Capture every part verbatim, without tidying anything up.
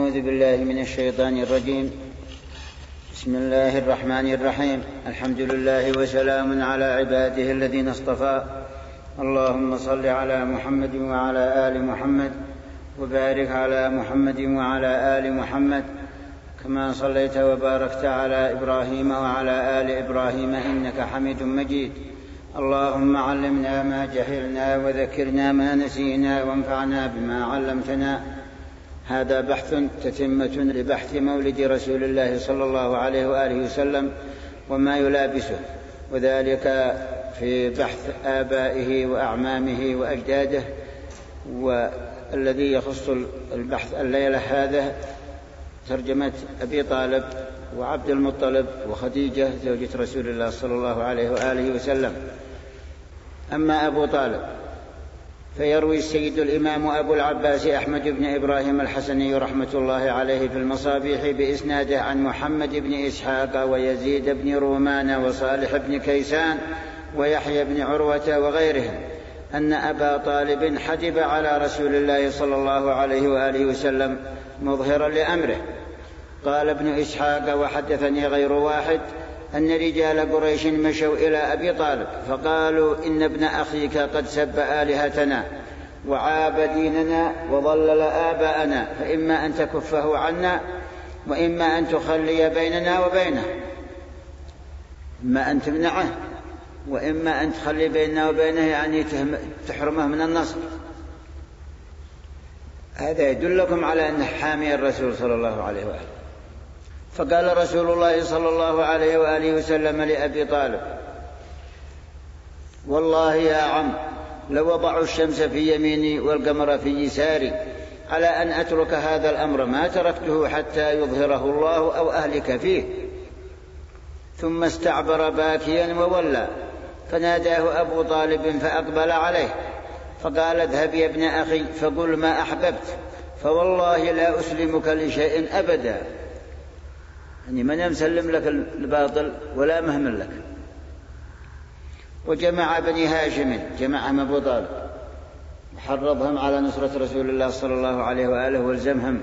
أعوذ بالله من الشيطان الرجيم. بسم الله الرحمن الرحيم. الحمد لله وسلام على عباده الذين اصطفى. اللهم صل على محمد وعلى آل محمد وبارك على محمد وعلى آل محمد كما صليت وباركت على إبراهيم وعلى آل إبراهيم إنك حميد مجيد. اللهم علمنا ما جهلنا وذكرنا ما نسينا وانفعنا بما علمتنا. هذا بحث تتمة لبحث مولد رسول الله صلى الله عليه وآله وسلم وما يلابسه، وذلك في بحث آبائه وأعمامه وأجداده. والذي يخص البحث الليلة هذا ترجمة أبي طالب وعبد المطلب وخديجة زوجة رسول الله صلى الله عليه وآله وسلم. أما أبو طالب فيروي السيد الإمام أبو العباس أحمد بن إبراهيم الحسني رحمة الله عليه في المصابيح بإسناده عن محمد بن إسحاق ويزيد بن رومان وصالح بن كيسان ويحيى بن عروة وغيرهم أن أبا طالب حجب على رسول الله صلى الله عليه وآله وسلم مظهرا لأمره. قال ابن إسحاق وحدثني غير واحد أن رجال قريش مشوا إلى أبي طالب فقالوا إن ابن أخيك قد سب آلهتنا وعاب ديننا وضلل آباءنا، فإما أن تكفه عنا وإما أن تخلي بيننا وبينه، إما أن تمنعه وإما أن تخلي بيننا وبينه، يعني تحرمه من النصر. هذا يدلكم على أنه حامي الرسول صلى الله عليه وآله. فقال رسول الله صلى الله عليه وآله وسلم لأبي طالب: والله يا عم لو وضعوا الشمس في يميني والقمر في يساري على أن أترك هذا الأمر ما تركته حتى يظهره الله أو أهلك فيه. ثم استعبر باكيا وولى، فناداه أبو طالب فأقبل عليه فقال: اذهب يا ابن أخي فقل ما أحببت، فوالله لا أسلمك لشيء أبدا. يعني من يسلم لك الباطل ولا مهمل لك. وجمع بني هاشم، جمعهم أبو طالب وحرضهم على نصرة رسول الله صلى الله عليه وآله والزمهم.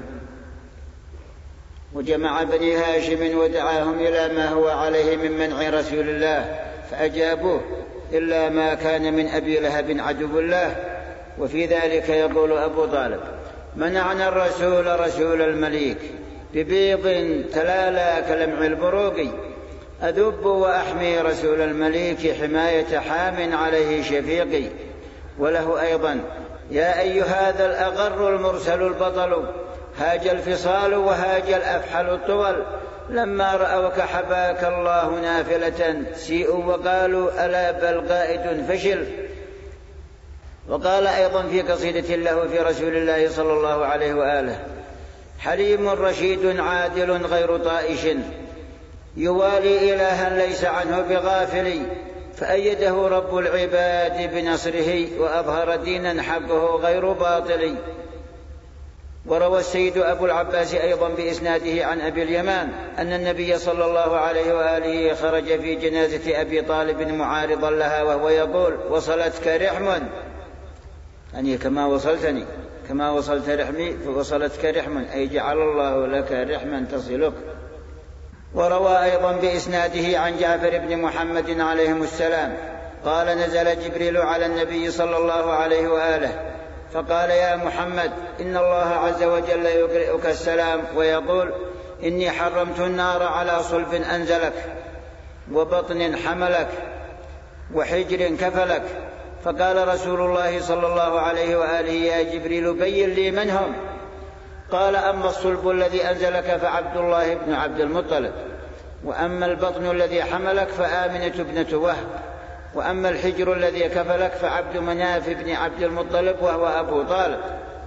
وجمع بني هاشم ودعاهم إلى ما هو عليه من منع رسول الله فأجابوه، إلا ما كان من أبي لهب عدو الله. وفي ذلك يقول أبو طالب: منعنا الرسول رسول المليك ببيض تلالى كلمع البروق، أذب وأحمي رسول المليك حماية حام عليه شفيقي. وله أيضا: يا أيها هذا الأغر المرسل البطل، هاج الفصال وهاج الأفحل الطول، لما رأوك حباك الله نافلة سيئوا وقالوا ألا بل قائد فشل. وقال أيضا في قصيدة له في رسول الله صلى الله عليه وآله: حليم رشيد عادل غير طائش، يوالي إلها ليس عنه بغافل، فأيده رب العباد بنصره وأظهر دينا حقه غير باطل. وروى السيد أبو العباس أيضا بإسناده عن أبي اليمان أن النبي صلى الله عليه وآله خرج في جنازة أبي طالب معارضا لها وهو يقول: وصلتك رحم، يعني كما وصلتني، كما وصلت رحمي فوصلتك رحم، أي جعل الله لك رحما تصلك. وروى أيضا بإسناده عن جعفر بن محمد عليهم السلام قال: نزل جبريل على النبي صلى الله عليه وآله فقال: يا محمد إن الله عز وجل يقرئك السلام ويقول: إني حرمت النار على صلب أنزلك وبطن حملك وحجر كفلك. فقال رسول الله صلى الله عليه وآله: يا جبريل بين لي من هم؟ قال: أما الصلب الذي أنزلك فعبد الله بن عبد المطلب، وأما البطن الذي حملك فآمنة ابنة وهب، وأما الحجر الذي كفلك فعبد مناف بن عبد المطلب وهو أبو طالب.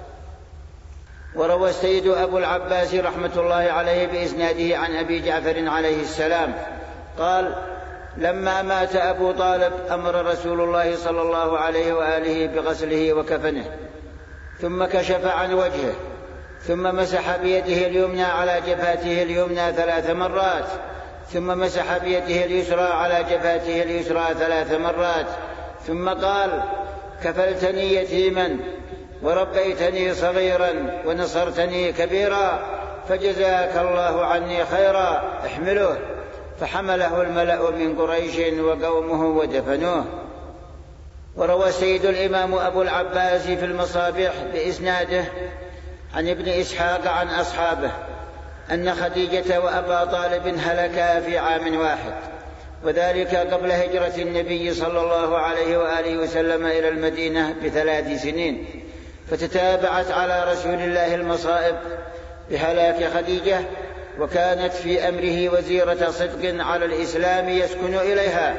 وروى السيد أبو العباس رحمة الله عليه بإسناده عن أبي جعفر عليه السلام قال: لما مات أبو طالب أمر رسول الله صلى الله عليه وآله بغسله وكفنه، ثم كشف عن وجهه، ثم مسح بيده اليمنى على جبهته اليمنى ثلاث مرات، ثم مسح بيده اليسرى على جبهته اليسرى ثلاث مرات، ثم قال: كفلتني يتيما وربيتني صغيرا ونصرتني كبيرا، فجزاك الله عني خيرا احملوه. فحمله الملأ من قريش وقومه ودفنوه. وروى سيد الإمام أبو العباس في المصابيح بإسناده عن ابن إسحاق عن أصحابه أن خديجة وأبا طالب هلكا في عام واحد، وذلك قبل هجرة النبي صلى الله عليه وآله وسلم إلى المدينة بثلاث سنين، فتتابعت على رسول الله المصائب بهلاك خديجة، وكانت في أمره وزيرة صدق على الإسلام يسكن إليها.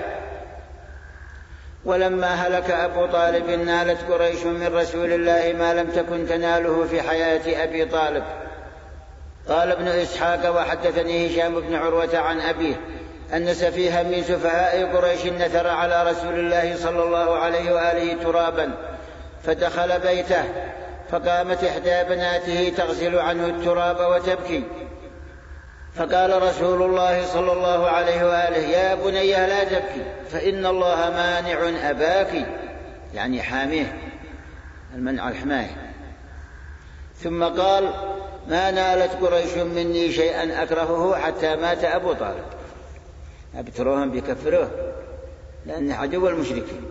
ولما هلك أبو طالب نالت قريش من رسول الله ما لم تكن تناله في حياة أبي طالب. قال ابن إسحاق وحدثني هشام بن عروة عن أبيه أن سفيها من سفهاء قريش نثر على رسول الله صلى الله عليه وآله ترابا، فدخل بيته، فقامت إحدى بناته تغسل عنه التراب وتبكي، فقال رسول الله صلى الله عليه وآله: يا بني لا تبكي فإن الله مانع أباك، يعني حاميه، المنع الحماية. ثم قال: ما نالت قريش مني شيئا أكرهه حتى مات أبو طالب. أبتروهم بيكفروه لأن عدو المشركين.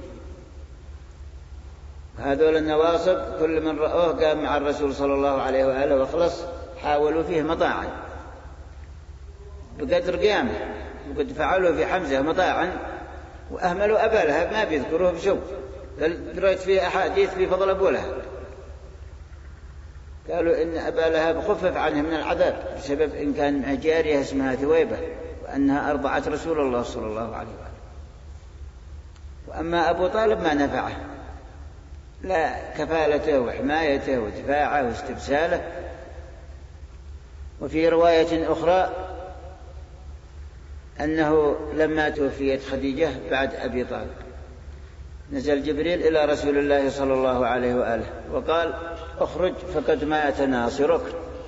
هذول النواصب كل من رأوه قام مع الرسول صلى الله عليه وآله وخلص، حاولوا فيه مطاعا بقدر قيامه، وقد فعلوا في حمزة مطاعا وأهملوا أبا لهب، ما بيذكروه بشوق. قرأت فيه أحاديث في فضل أبو لهب، قالوا إن أبا لهب خفف عنه من العذاب بسبب إن كان مع جارية اسمها ثويبة، وأنها أرضعت رسول الله صلى الله عليه وآله. وأما أبو طالب ما نفعه، لا كفالته وحمايته ودفاعه واستبساله. وفي رواية أخرى أنه لما توفيت خديجة بعد أبي طالب نزل جبريل إلى رسول الله صلى الله عليه وآله وقال: اخرج فقد مات ناصرك.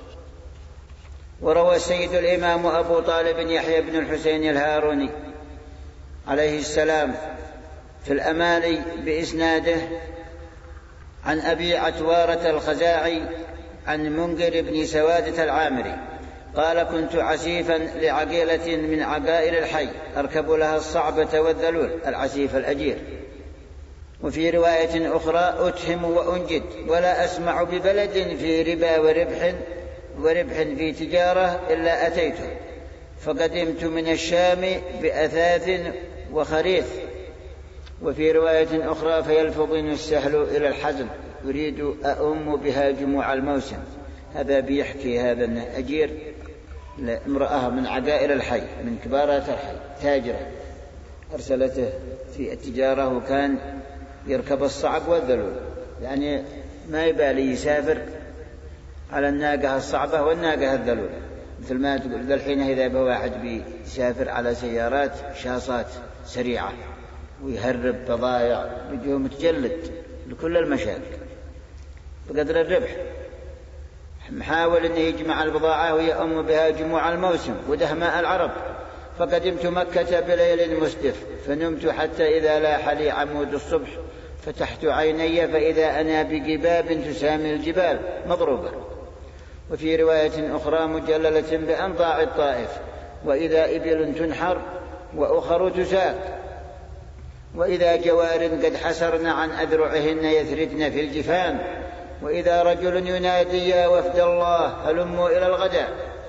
وروى السيد الإمام أبو طالب يحيى بن الحسين الهاروني عليه السلام في الأمالي بإسناده عن أبي عتوارة الخزاعي عن منذر بن سوادة العامري قال: كنت عسيفا لعقيلة من عقائل الحي أركب لها الصعبة والذلول، العسيف الأجير. وفي رواية أخرى: أتهم وأنجد ولا أسمع ببلد في ربا وربح وربح في تجارة إلا أتيته، فقدمت من الشام بأثاث وخريث. وفي رواية أخرى: فيلفظن السهل إلى الحزن أريد أؤم بها جموع الموسم. هذا بيحكي هذا الأجير لامرأة من عقائل الحي من كبارات الحي، تاجرة أرسلته في التجارة، وكان يركب الصعب والذلول، يعني ما يبالي يسافر على الناقة الصعبة والناقة الذلول، مثل ما تقول ذا الحين إذا به واحد بيسافر على سيارات شاصات سريعة ويهرب بضائع بيجيه متجلد لكل المشاكل بقدر الربح، محاول أن يجمع البضاعة ويأم بها جموع الموسم ودهماء العرب. فقدمت مكة بليل مسدف فنمت حتى إذا لاح لي عمود الصبح فتحت عيني فإذا أنا بجباب تسامي الجبال مضروبة. وفي رواية أخرى: مجللة بأنطاع الطائف، وإذا إبل تنحر وأخر تساق، وإذا جوار قد حسرن عن أذرعهن يثردن في الجفان، وإذا رجل ينادي: يا وفد الله هلموا إلى الغداء.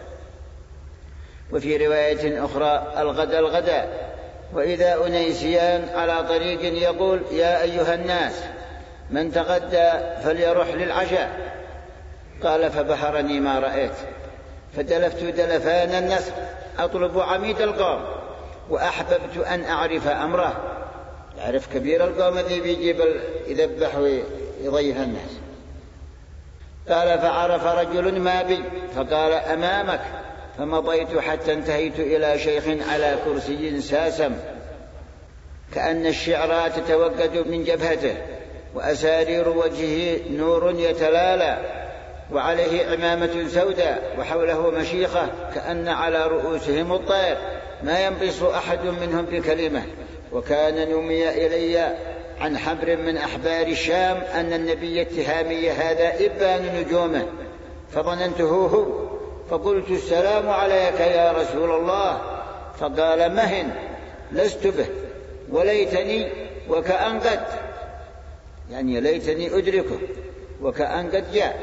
وفي رواية أخرى: الغدا الغدا، وإذا أنيسيان على طريق يقول: يا أيها الناس من تغدى فليرح للعشاء. قال: فبهرني ما رأيت، فدلفت دلفان النسر أطلب عميد القوم، وأحببت أن أعرف أمره، يعرف كبير القوم الذي بيجيب يذبح ويضيف الناس. قال: فعرف رجل ما بي فقال: أمامك. فمضيت حتى انتهيت إلى شيخ على كرسي ساسم كأن الشعرى تتوقد من جبهته، وأسارير وجهه نور يتلالى، وعليه عمامة سوداء، وحوله مشيخة كأن على رؤوسهم الطير، ما ينبص أحد منهم بكلمة. وكان نمي إلي عن حبر من أحبار الشام أن النبي التهامي هذا إبان نجومه، فظننته هو، فقلت السلام عليك يا رسول الله، فقال مهن لست به وليتني وكأن قد، يعني ليتني أدركه وكأن قد جاء.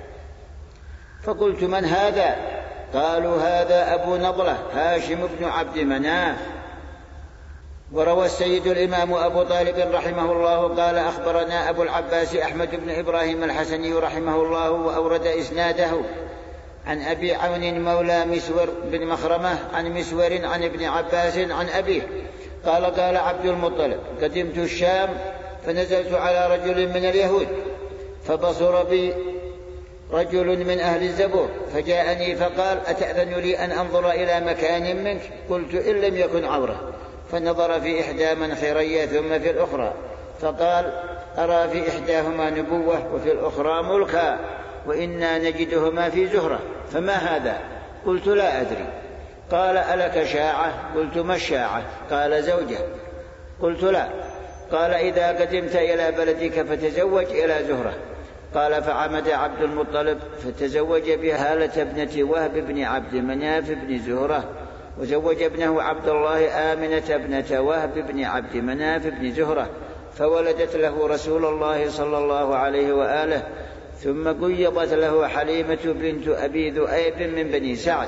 فقلت من هذا؟ قالوا هذا أبو نضلة هاشم بن عبد مناف. وروى السيد الإمام أبو طالب رحمه الله قال أخبرنا أبو العباس أحمد بن إبراهيم الحسني رحمه الله، وأورد إسناده عن أبي عون مولى مسور بن مخرمة عن مسور عن ابن عباس عن أبيه قال قال عبد المطلب قدمت الشام فنزلت على رجل من اليهود فبصر بي رجل من أهل الزبور فجاءني فقال أتأذن لي أن أنظر إلى مكان منك؟ قلت إن لم يكن عورة. فنظر في إحدى منخري ثم في الأخرى فقال أرى في إحداهما نبوة وفي الأخرى ملكا وإنا نجدهما في زهرة، فما هذا؟ قلت لا أدري. قال ألك شاعة؟ قلت ما الشاعة؟ قال زوجة. قلت لا. قال إذا قدمت إلى بلدك فتزوج إلى زهرة. قال فعمد عبد المطلب فتزوج بهالة ابنة وهب بن عبد مناف بن زهرة، وزوج ابنه عبد الله آمنة ابنة وهب بن عبد مناف بن زهرة، فولدت له رسول الله صلى الله عليه وآله، ثم قيضت له حليمة بنت أبي ذؤيب من بني سعد.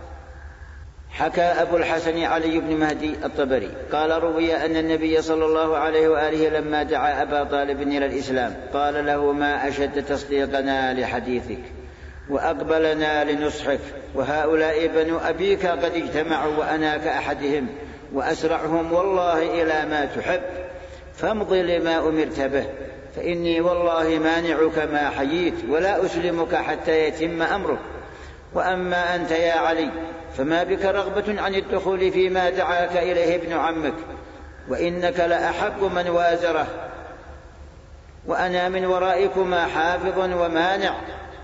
حكى أبو الحسن علي بن مهدي الطبري قال روي أن النبي صلى الله عليه وآله لما دعا أبا طالب إلى الإسلام قال له ما أشد تصديقنا لحديثك وأقبلنا لنصحك، وهؤلاء بنو أبيك قد اجتمعوا وأنا كأحدهم وأسرعهم والله إلى ما تحب، فامض لما أمرت به، فإني والله مانعك ما حييت ولا أسلمك حتى يتم أمرك. وأما أنت يا علي فما بك رغبة عن الدخول فيما دعاك إليه ابن عمك، وإنك لأحق من وازره، وأنا من ورائكما حافظ ومانع.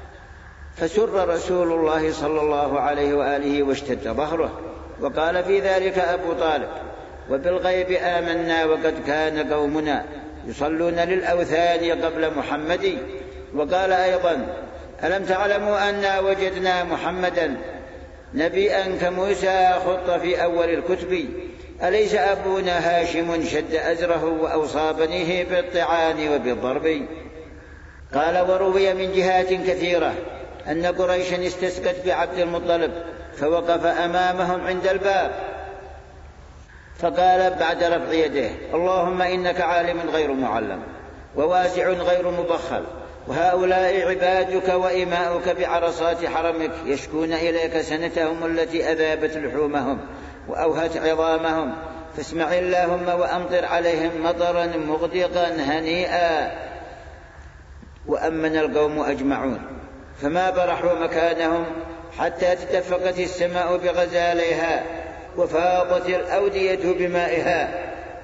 فسر رسول الله صلى الله عليه وآله واشتد ظهره. وقال في ذلك أبو طالب وبالغيب آمنا وقد كان قومنا يصلون للأوثان قبل محمد. وقال أيضا ألم تعلموا أنا وجدنا محمدا نبيا كموسى خط في أول الكتب، أليس أبونا هاشم شد أزره وأوصى بنيه بالطعان وبالضرب. قال وروي من جهات كثيرة أن قريشا استسقت بعبد المطلب فوقف أمامهم عند الباب فقال بعد رفع يديه اللهم إنك عالم غير معلم وواسع غير مبخل، وهؤلاء عبادك وإماؤك بعرصات حرمك يشكون إليك سنتهم التي أذابت لحومهم وأوهت عظامهم، فاسمع اللهم وأمطر عليهم مطرا مغدقا هنيئا. وأمن القوم أجمعون فما برحوا مكانهم حتى تدفقت السماء بغزاليها وفاضت الأودية بمائها،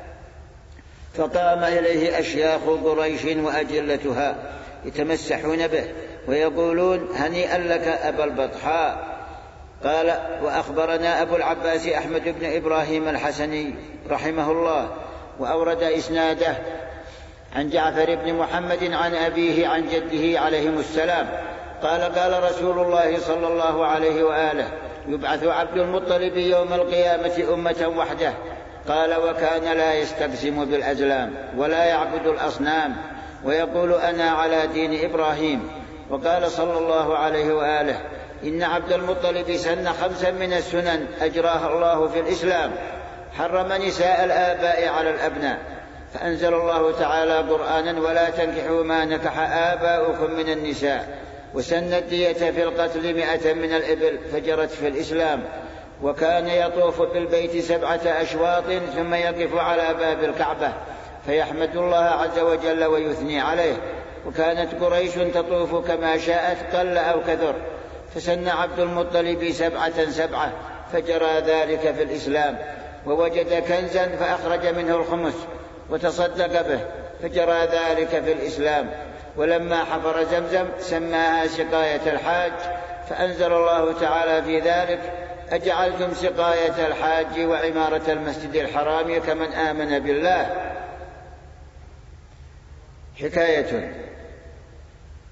فقام إليه أشياخ قريش وأجلتها يتمسحون به ويقولون هنيئا لك أبا البطحاء. قال وأخبرنا أبو العباس أحمد بن إبراهيم الحسني رحمه الله وأورد إسناده عن جعفر بن محمد عن أبيه عن جده عليهم السلام قال قال رسول الله صلى الله عليه وآله يبعث عبد المطلب يوم القيامة أمة وحده. قال وكان لا يستقسم بالأزلام ولا يعبد الأصنام ويقول أنا على دين إبراهيم. وقال صلى الله عليه وآله إن عبد المطلب سن خمسا من السنن أجراها الله في الإسلام، حرم نساء الآباء على الأبناء، فأنزل الله تعالى قرآنا ولا تنكحوا ما نكح آباؤكم من النساء، وسن الدية في القتل مئة من الإبل فجرت في الإسلام، وكان يطوف بالبيت سبعة أشواط ثم يقف على باب الكعبة فيحمد الله عز وجل ويثني عليه. وكانت قريش تطوف كما شاءت قل أو كثر، فسن عبد المطلب سبعة سبعة فجرى ذلك في الإسلام. ووجد كنزا فأخرج منه الخمس وتصدق به فجرى ذلك في الإسلام. ولما حفر زمزم سماها سقاية الحاج، فأنزل الله تعالى في ذلك أجعلتم سقاية الحاج وعمارة المسجد الحرام كمن آمن بالله. حكاية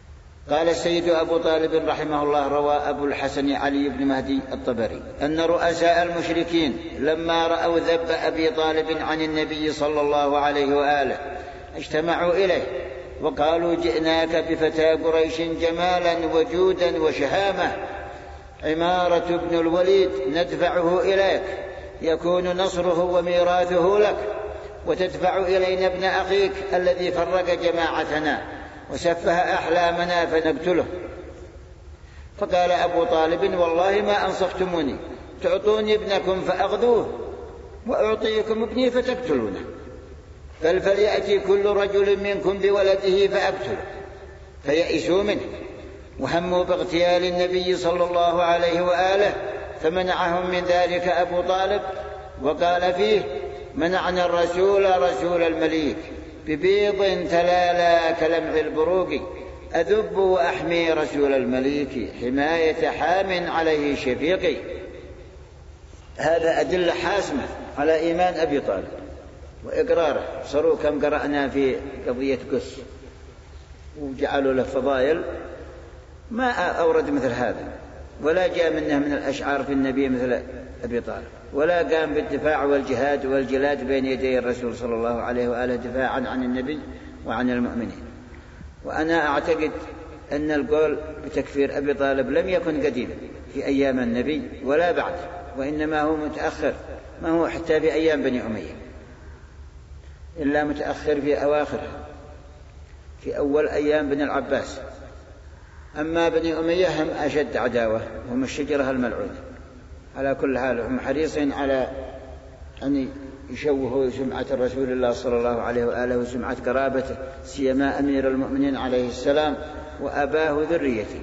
قال السيد أبو طالب رحمه الله: روى أبو الحسن علي بن مهدي الطبري أن رؤساء المشركين لما رأوا ذب أبي طالب عن النبي صلى الله عليه وآله اجتمعوا إليه وقالوا: جئناك بفتى قريش جمالا وجودا وشهامة، عمارة بن الوليد ندفعه إليك يكون نصره وميراثه لك، وتدفع إلينا ابن أخيك الذي فرق جماعتنا وسفه أحلامنا فنقتله. فقال أبو طالب: والله ما أنصفتموني، تعطوني ابنكم فأخذوه وأعطيكم ابني فتقتلونه، بل فليأتي كل رجل منكم بولده فأقتله. فيئسوا منه وهموا باغتيال النبي صلى الله عليه وآله، فمنعهم من ذلك أبو طالب وقال فيه: منعنا الرسول رسول المليك ببيض تلالا كلمع البروق، أذب وأحمي رسول المليك حماية حام عليه شفيقي. هذا أدلة حاسمة على إيمان أبي طالب وإقراره. صاروا كم قرأنا في قضية قس وجعلوا له فضائل ما أورد مثل هذا، ولا جاء منه من الأشعار في النبي مثل أبي طالب، ولا قام بالدفاع والجهاد والجلاد بين يدي الرسول صلى الله عليه وآله دفاعا عن النبي وعن المؤمنين. وأنا أعتقد أن القول بتكفير أبي طالب لم يكن قديما في أيام النبي ولا بعد، وإنما هو متأخر، ما هو حتى في أيام بني أمية، إلا متأخر في أواخرها في أول أيام بني العباس. أما بني أمية هم أشد عداوة، هم الشجرة الملعونة. على كل حال هم حريصين على أن يشوهوا سمعة الرسول الله صلى الله عليه وآله وسمعة قرابته، سيما أمير المؤمنين عليه السلام وأباه ذريته.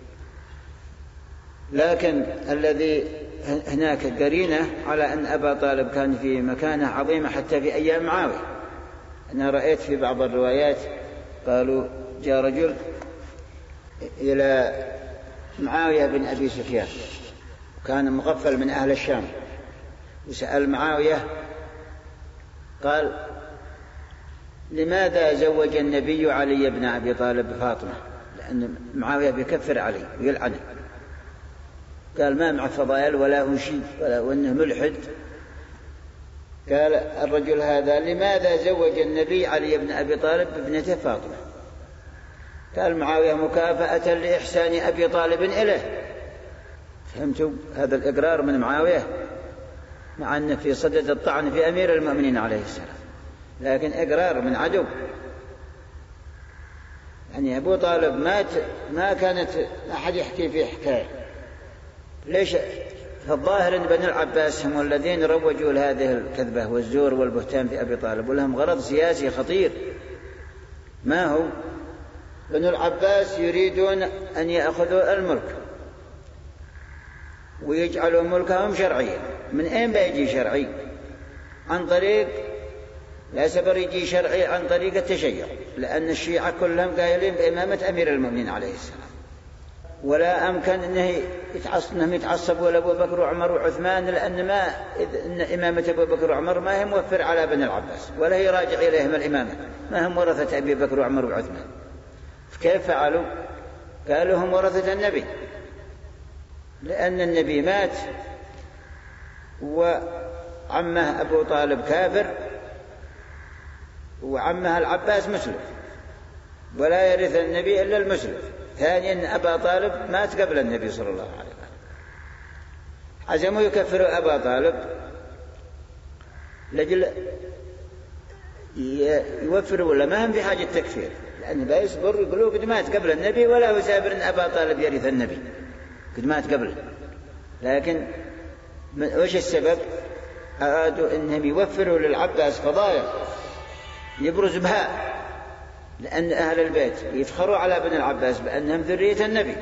لكن الذي هناك قرينة على أن أبا طالب كان في مكانة عظيمة حتى في أيام معاوية. أنا رأيت في بعض الروايات قالوا جاء رجل إلى معاوية بن أبي سفيان وكان مغفل من أهل الشام، وسأل معاوية قال: لماذا زوج النبي علي بن أبي طالب بفاطمة؟ لأن معاوية بيكفر علي ويلعنه. قال: ما مع فضائل ولا هو شيء وأنه ملحد. قال الرجل هذا: لماذا زوج النبي علي بن أبي طالب بابنته فاطمة؟ قال معاوية: مكافأة لإحسان أبي طالب إليه. فهمتوا هذا الإقرار من معاوية، مع أنه في صدد الطعن في أمير المؤمنين عليه السلام، لكن إقرار من عدو. يعني أبو طالب مات ما كانت أحد يحكي فيه حكاية. ليش؟ فالظاهر أن بني العباس هم الذين روجوا لهذه الكذبة والزور والبهتان في أبي طالب، ولهم غرض سياسي خطير. ما هو؟ بني العباس يريدون أن يأخذوا الملك ويجعلوا ملكهم شرعيا. من أين بيجي شرعي؟ عن طريق لا سبر يجي شرعي عن طريق التشيع، لأن الشيعة كلهم قائلين بإمامة أمير المؤمنين عليه السلام، ولا أمكن أنه يتعصب أنهم يتعصبوا لأبو بكر وعمر وعثمان، لأن ما إن إمامة أبو بكر وعمر ما هي موفر على بني العباس ولا هي راجع إليهم الإمامة، ما هم ورثة أبي بكر وعمر وعثمان. كيف فعلوا؟ قالوا هم ورثة النبي، لأن النبي مات وعمه أبو طالب كافر وعمه العباس مسلم، ولا يرث النبي إلا المسلم. ثانيا أن أبا طالب مات قبل النبي صلى الله عليه وسلم. عزموا يكفروا أبا طالب لجل يوفروا، ولا ما هم في حاجة تكفير، لأن لا يصبر يقولوا قد مات قبل النبي، ولا يسابر أن أبا طالب يرث النبي قد مات قبله. لكن وش السبب؟ أرادوا أنهم يوفروا للعباس فضائل يبرز بها، لأن أهل البيت يفخروا على بني العباس بأنهم ذرية النبي،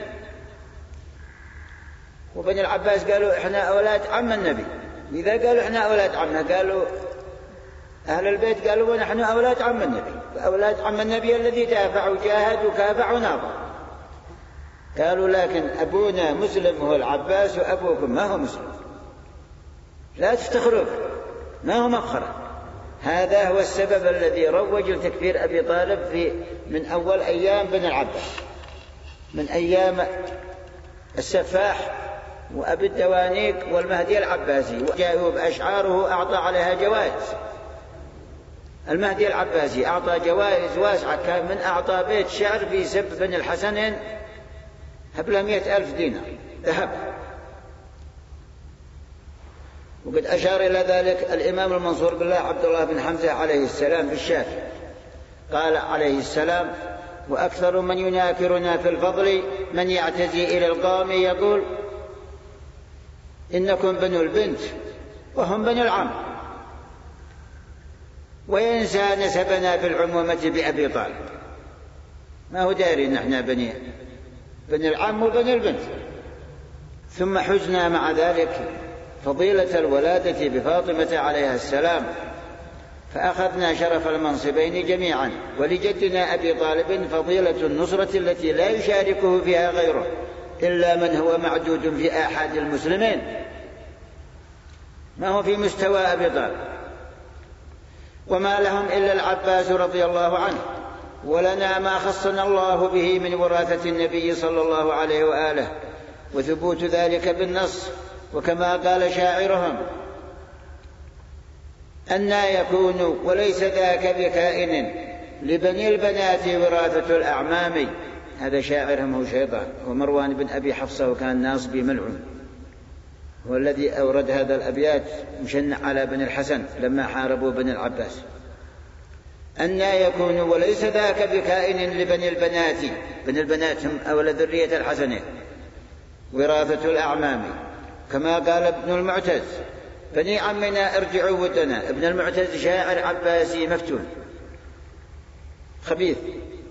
وبني العباس قالوا إحنا أولاد عم النبي. إذا قالوا إحنا أولاد عمه، قالوا أهل البيت قالوا ونحن أولاد عم النبي، أولاد عم النبي الذي دافع وجاهد وكافع وناظر. قالوا لكن أبونا مسلم هو العباس وأبوكم ما هو مسلم، لا تفتخروا ما هو مفخرة. هذا هو السبب الذي روج لتكفير أبي طالب في من أول أيام بن العباس. من أيام السفاح وأبي الدوانيك والمهدي العباسي، وجاءوا بأشعاره أعطى عليها جوائز. المهدي العباسي أعطى جوائز واسعة، كان من أعطى بيت شعر في سب بن الحسنين هبل مئة ألف دينار ذهب. وقد أشار إلى ذلك الإمام المنصور بالله عبد الله بن حمزة عليه السلام في الشافعي، قال عليه السلام: وأكثر من يناكرنا في الفضل من يعتزي إلى القوم يقول إنكم بنو البنت وهم بنو العم، وينسى نسبنا في العمومة بأبي طالب. ما هو داري نحن بني بني العم وبني البنت. ثم حزنا مع ذلك فضيلة الولادة بفاطمة عليها السلام، فأخذنا شرف المنصبين جميعا، ولجدنا أبي طالب فضيلة النصرة التي لا يشاركه فيها غيره إلا من هو معدود في آحاد المسلمين، ما هو في مستوى أبي طالب. وما لهم إلا العباس رضي الله عنه، ولنا ما خصنا الله به من وراثة النبي صلى الله عليه وآله، وثبوت ذلك بالنص. وكما قال شاعرهم: أنى يكون وليس ذاك بكائن لبني البنات وراثة الأعمام. هذا شاعرهم هو شيطان، ومروان بن أبي حفصة وكان ناصبي ملعون، هو الذي أورد هذا الأبيات مشنع على بن الحسن لما حاربوا بن العباس. أنى يكون وليس ذاك بكائن لبني البنات، بن البنات هم أولى ذرية الحسنين، وراثة الأعمام. كما قال ابن المعتز: بني عمنا ارجعوا ودنا. ابن المعتز شاعر عباسي مفتون خبيث.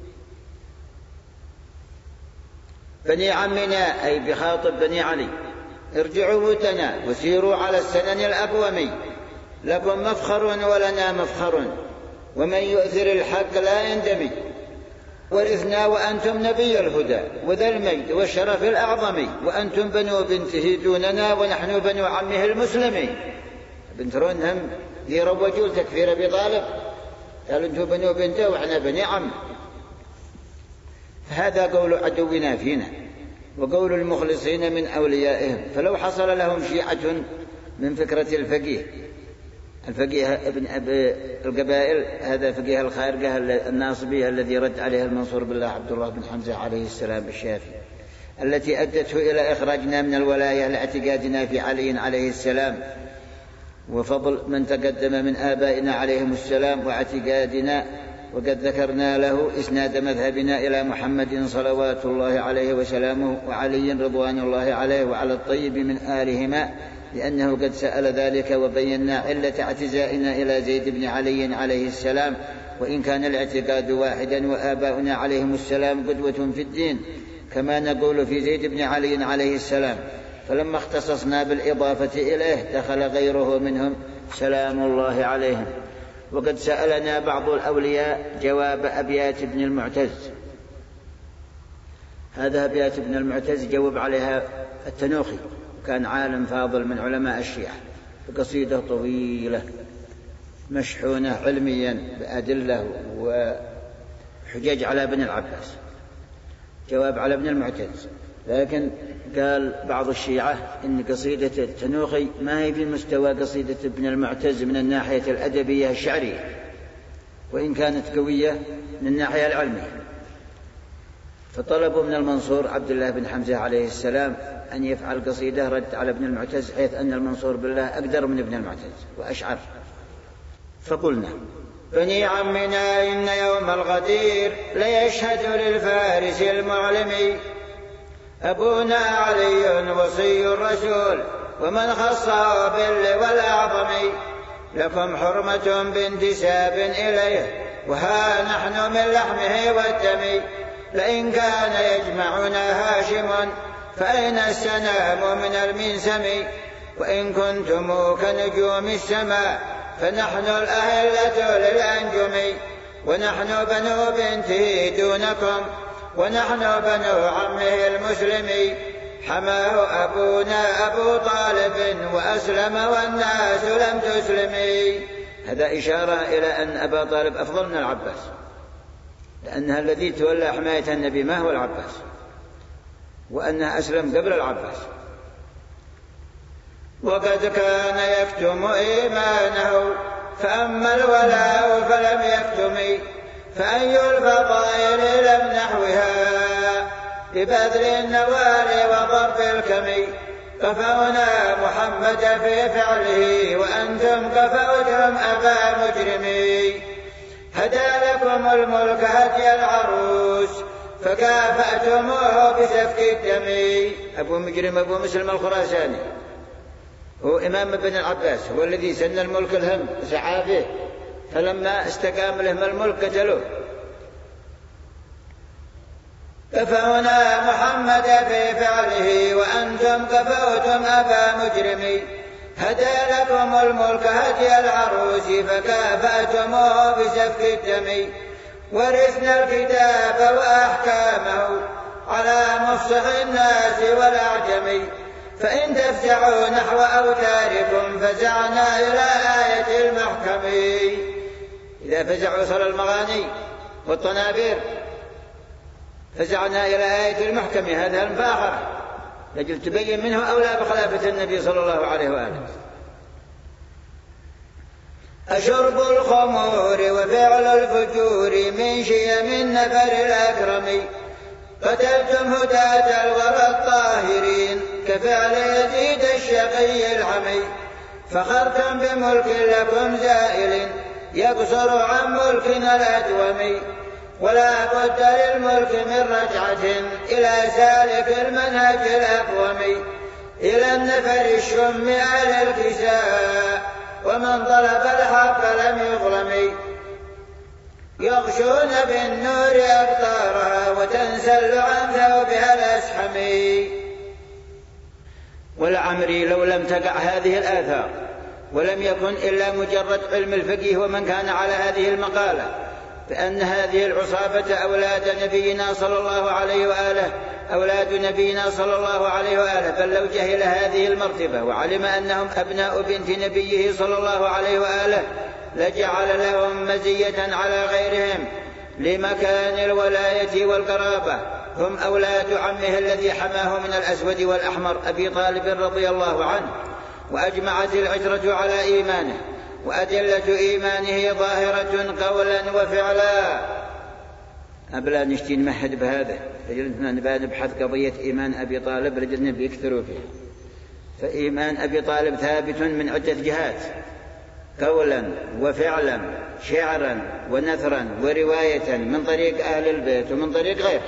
بني عمنا أي بخاطب بني علي: ارجعوا ودنا وسيروا على السنن الأقوم، لكم مفخر ولنا مفخر، ومن يؤثر الحق لا يندمي، ورثنا وأنتم نبي الهدى وذا المجد والشرف الأعظم، وأنتم بنو بنته دوننا ونحن بنو عمه المسلم. بنت رونهم يروجوا لتكفير أبي طالب، قالوا أنتم بنو بنته وإحنا بني عم. فهذا قول عدونا فينا وقول المخلصين من أوليائهم. فلو حصل لهم شيعة من فكرة الفقيه الفقيه ابن أبي القبائل، هذا فقيه الخارقة الناصبي الذي رد عليه المنصور بالله عبد الله بن حمزة عليه السلام الشافعي، التي أدته إلى إخراجنا من الولاية لاعتقادنا في علي عليه السلام وفضل من تقدم من آبائنا عليهم السلام واعتقادنا. وقد ذكرنا له إسناد مذهبنا إلى محمد صلوات الله عليه وسلامه وعلي رضوان الله عليه وعلى الطيب من آلهما، لأنه قد سأل ذلك، وبينا علة اعتزائنا إلى زيد بن علي عليه السلام، وإن كان الاعتقاد واحدا وآباؤنا عليهم السلام قدوة في الدين، كما نقول في زيد بن علي عليه السلام. فلما اختصصنا بالإضافة إليه دخل غيره منهم سلام الله عليهم. وقد سألنا بعض الأولياء جواب أبيات ابن المعتز. هذا أبيات ابن المعتز جواب عليها التنوخي، كان عالم فاضل من علماء الشيعة، بقصيدة طويلة مشحونة علميا بأدلة وحجج على ابن العباس، جواب على ابن المعتز. لكن قال بعض الشيعة إن قصيدة التنوخي ما هي في مستوى قصيدة ابن المعتز من الناحية الأدبية الشعرية، وإن كانت قوية من الناحية العلمية. فطلبوا من المنصور عبد الله بن حمزة عليه السلام أن يفعل قصيدة رد على ابن المعتز، حيث أن المنصور بالله أقدر من ابن المعتز وأشعر. فقلنا: بني عمنا إن يوم الغدير ليشهد للفارس المعلم، أبونا علي وصي الرسول ومن خصه بالل والأعظم، لكم حرمة بانتساب إليه وها نحن من لحمه والدم، لئن كان يجمعنا هاشم فأين السنام من المنسم، وإن كنتم كنجوم السماء فنحن الأهلة للأنجم، ونحن بنو بنته دونكم ونحن بنو عمه المسلم، حماه أبونا أبو طالب وأسلم والناس لم تسلم. هذا إشارة إلى أن أبا طالب أفضل من العباس، لأنها الذي تولى حماية النبي ما هو العباس، وأنه أسلم قبل العباس. وقد كان يكتم إيمانه فأما الولاء فلم يكتم، فأي الفضائل لم نحوها ببذل النوال وضرب الكم. كفونا محمد في فعله وأنتم كفوتم أبا مجرمي. هدى لكم الملك هدي العروس فكافأتموه بسفك الدم. أبو مجرم أبو مسلم الخراساني هو إمام ابن العباس، هو الذي سن الملك لهم سعى فيه، فلما استقام لهم الملك قتلوه. كفونا محمد في فعله وأنتم كفوتم أبا مجرمي. هدى لكم الملك هدي العروس فكافأتموه بسفك الدم. ورثنا الكتاب وأحكامه على مفصح الناس والأعجم. فإن تفزعوا نحو أوتاركم فزعنا إلى آية المحكم. إذا فزعوا صار المغاني والطنابير فزعنا إلى آية المحكم، هذا المفاخرة لجل تبين منه أولى بخلافة النبي صلى الله عليه وآله. أشرب الخمور وفعل الفجور من شيم النفر الأكرم. قتلتم هداة الورى الطاهرين كفعل يزيد الشقي العمي. فخرتم بملك لكم زائل يقصر عن ملكنا الأدوم. ولا بد للملك من رجعة إلى سالك المنهج الأقوم. إلى النفر الشم على الكساء ومن طلب الحق لم يظلم. يغشون بالنور أقطارها وتنسل عن ثوبها الأسحم. ولعمري لو لم تقع هذه الآثار ولم يكن إلا مجرد علم الفقه ومن كان على هذه المقالة فأن هذه العصابة أولاد نبينا صلى الله عليه وآله أولاد نبينا صلى الله عليه وآله، بل لو جهل هذه المرتبة وعلم أنهم أبناء بنت نبيه صلى الله عليه وآله لجعل لهم مزية على غيرهم لمكان الولاية والقرابة. هم أولاد عمه الذي حماه من الأسود والأحمر أبي طالب رضي الله عنه، وأجمعت العشرة على إيمانه، وأدلة إيمانه ظاهرة قولا وفعلا. أبلا نشتي نمهد بهذا، فجلسنا نبحث قضية إيمان أبي طالب رجلنا بيكثروا فيه. فإيمان أبي طالب ثابت من عدة جهات، قولا وفعلا شعرا ونثرا ورواية من طريق أهل البيت ومن طريق غيره.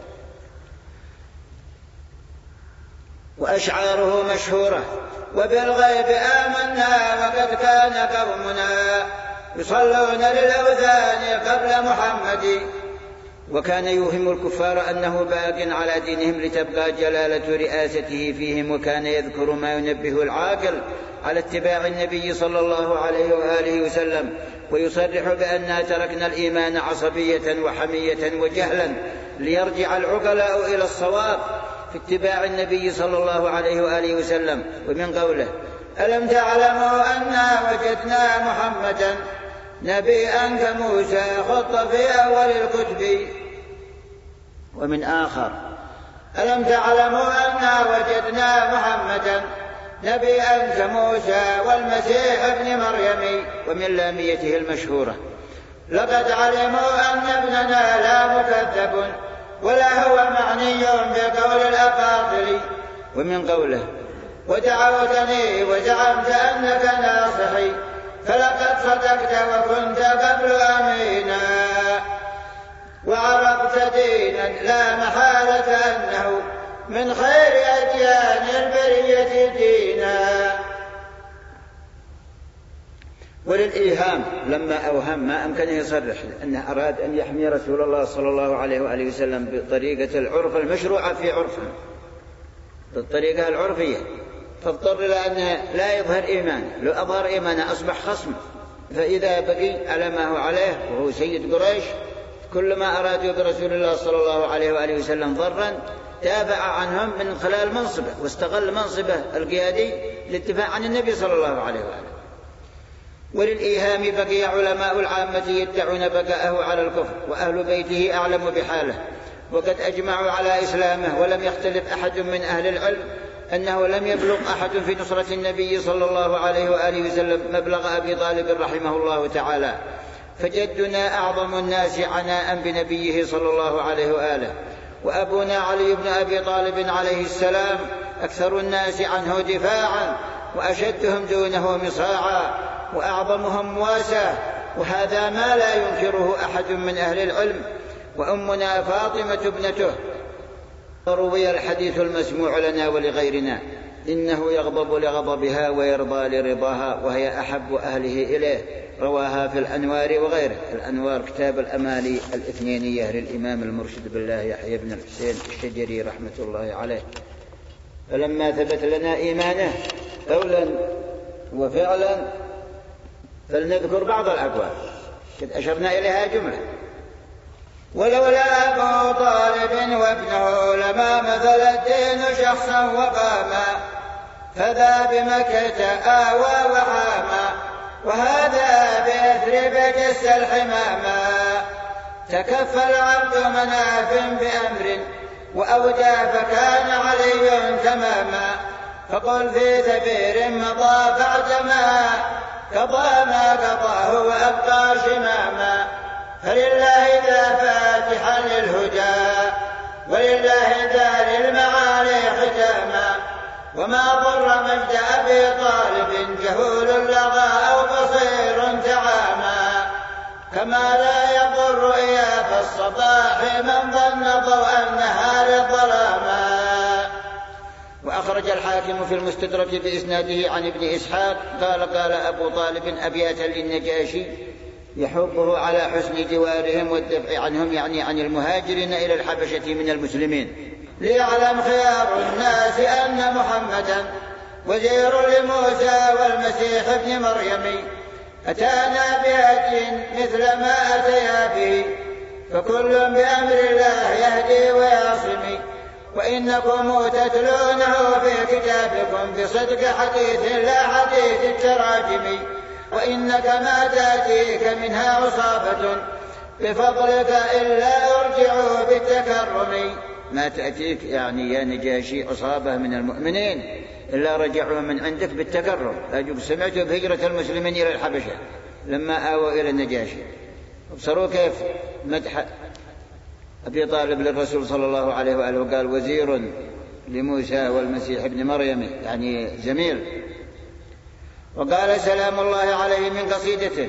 وأشعاره مشهورة. وبالغيب آمنا وقد كان قومنا يصلون للأوثان قبل محمد. وكان يوهم الكفار أنه باق على دينهم لتبقى جلالة رئاسته فيهم، وكان يذكر ما ينبه العاقل على اتباع النبي صلى الله عليه وآله وسلم، ويصرح بأننا تركنا الإيمان عصبية وحمية وجهلا ليرجع العقلاء إلى الصواب في اتباع النبي صلى الله عليه وآله وسلم. ومن قوله: ألم تعلموا أنا وجدنا محمدا نبيا كموسى خط في أول الكتب. ومن آخر: ألم تعلموا أنا وجدنا محمدا نبيا كموسى والمسيح ابن مريم. ومن لاميته المشهورة: لقد علموا أن ابننا لا مكذب ولا هو معني بقول الأباطل. ومن قوله: ودعوتني وزعمت أنك ناصحي فلقد صدقت وكنت قبل أمينا، وعرفت دينا لا محالة أنه من خير أديان البرية دينا. وللإيهام لما أوهم ما أمكنه يصرح أنه أراد أن يحمي رسول الله صلى الله عليه وآله وسلم بطريقة العرف المشروعة في عرفه، بالطريقة العرفية، فاضطر إلى أنه لا يظهر إيمانه. لو أظهر إيمانه أصبح خصم، فإذا بقي على ما هو عليه وهو سيد قريش كل ما أرادوا برسول الله صلى الله عليه وآله وسلم ضرا دافع عنهم من خلال منصبه، واستغل منصبه القيادي للدفاع عن النبي صلى الله عليه وآله. وللإيهام بقي علماء العامة يدعون بقاءه على الكفر، وأهل بيته أعلم بحاله، وقد أجمعوا على إسلامه، ولم يختلف أحد من أهل العلم أنه لم يبلغ أحد في نصرة النبي صلى الله عليه وآله وسلم مبلغ أبي طالب رحمه الله تعالى، فجدنا أعظم الناس عناء بنبيه صلى الله عليه وآله، وأبونا علي بن أبي طالب عليه السلام أكثر الناس عنه دفاعا، وأشدهم دونه مصاعا، وأعظمهم مواساة، وهذا ما لا ينكره أحد من أهل العلم. وأمنا فاطمة ابنته روي الحديث المسموع لنا ولغيرنا، إنه يغضب لغضبها ويرضى لرضاها وهي أحب أهله إليه، رواها في الأنوار وغيره. الأنوار كتاب الأمالي الاثنينية للإمام المرشد بالله يحيى بن الحسين الشجري رحمة الله عليه. فلما ثبت لنا إيمانه قولا وفعلا فلنذكر بعض الأقوال قد أشرنا إليها جملة. ولولا أبو طالب وابنه لما مثل الدين شخصا وقاما، فذا بمكة آوى وحاما، وهذا بأثرب جس الحماما. تكفل عبد مناف بأمر وأودى فكان علي تماما، فقل في ثبير مضى بعدما قضى ما قضاه وأبقى شماما. فلله ذا فاتحا للهدى ولله ذا للمعالي ختاما، وما ضر مجد أبي طالب جهول لغى أو بصير تعاما، كما لا يضر إياب الصباح من ظن ضوء النهار ظلاما. وأخرج الحاكم في المستدرك بإسناده عن ابن إسحاق قال قال أبو طالب أبياتا للنجاشي يحبه على حسن جوارهم والدفع عنهم، يعني عن المهاجرين إلى الحبشة من المسلمين: ليعلم خيار الناس أن محمدا وزير لموسى والمسيح ابن مريم، أتانا بهدي مثل ما أتيا به، فكل بأمر الله يهدي ويعصم. وإنكم تتلونه في كتابكم بصدق حديث لا حديث التراجم، وإنك ما تأتيك منها عصابة بفضلك إلا أرجعوا بالتكرم. ما تأتيك يعني يا نجاشي عصابة من المؤمنين إلا رجعوا من عندك بالتكرم. أجب سمعتوا بهجرة المسلمين إلى الحبشة لما آووا إلى النجاشي، ابصروا كيف مدح أبي طالب للرسول صلى الله عليه وآله، وقال وزير لموسى والمسيح ابن مريم، يعني زميل. وقال سلام الله عليه من قصيدته: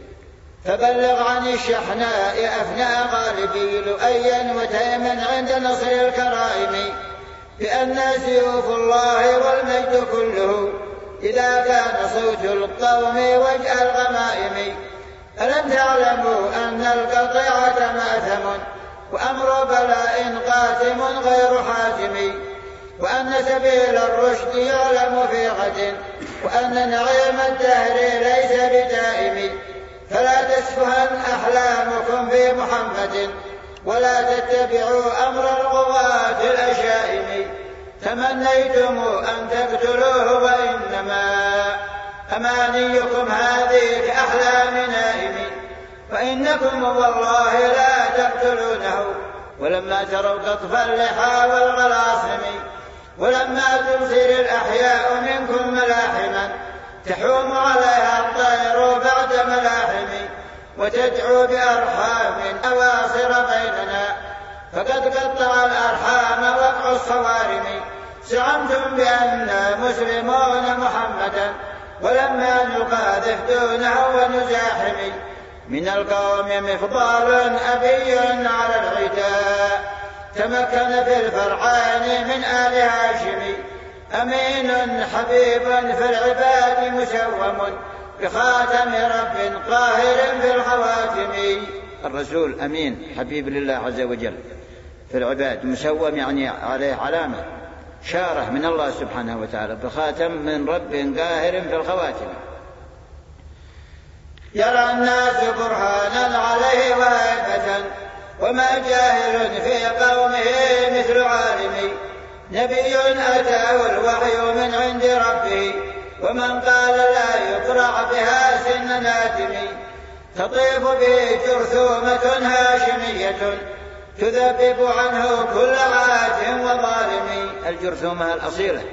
فبلغ عن الشحناء أفناء غالبي لؤيا وتيما عند نصر الكرائم، بأن سيوف الله والمجد كله إذا كان صوت القوم وجه الغمائم. ألم تعلموا أن القطيعة ماثم وأمر بلاء قاتم غير حاتم، وأن سبيل الرشد يعلم في غد، وأن نعيم الدهر ليس بدائم. فلا تسفهن أحلامكم في محمد ولا تتبعوا أمر الغواة الأشائم. تمنيتم أن تقتلوه وإنما أمانيكم هذه كأحلام نائم، فإنكم والله لا تقتلونه. ولما تروا قطف اللحى والغلاصم ولما تبصر الأحياء منكم ملاحما تحوم عليها الطير بعد ملاحم، وتدعو بأرحام أواصر بيننا فقد قطع الأرحام وقع الصوارم. زعمتم بأننا مسلمون محمدا ولما نقاذف دونه ونزاحم. من القوم مفضال أبي على العداء تمكن في الفرعان من آل هاشم، أمين حبيب في العباد مسوم بخاتم رب قاهر في الخواتم. الرسول أمين حبيب لله عز وجل في العباد، مسوم يعني عليه علامة شارة من الله سبحانه وتعالى، بخاتم من رب قاهر في الخواتم. يرى الناس برهانا عليه وهيبة وما جاهل في قومه مثل عالم. نبي أتاه الوحي من عند ربه ومن قال لا يقرع بها سن نادم. تطيف به جرثومة هاشمية تذبب عنه كل عاج وظالم. الجرثومة الأصيلة.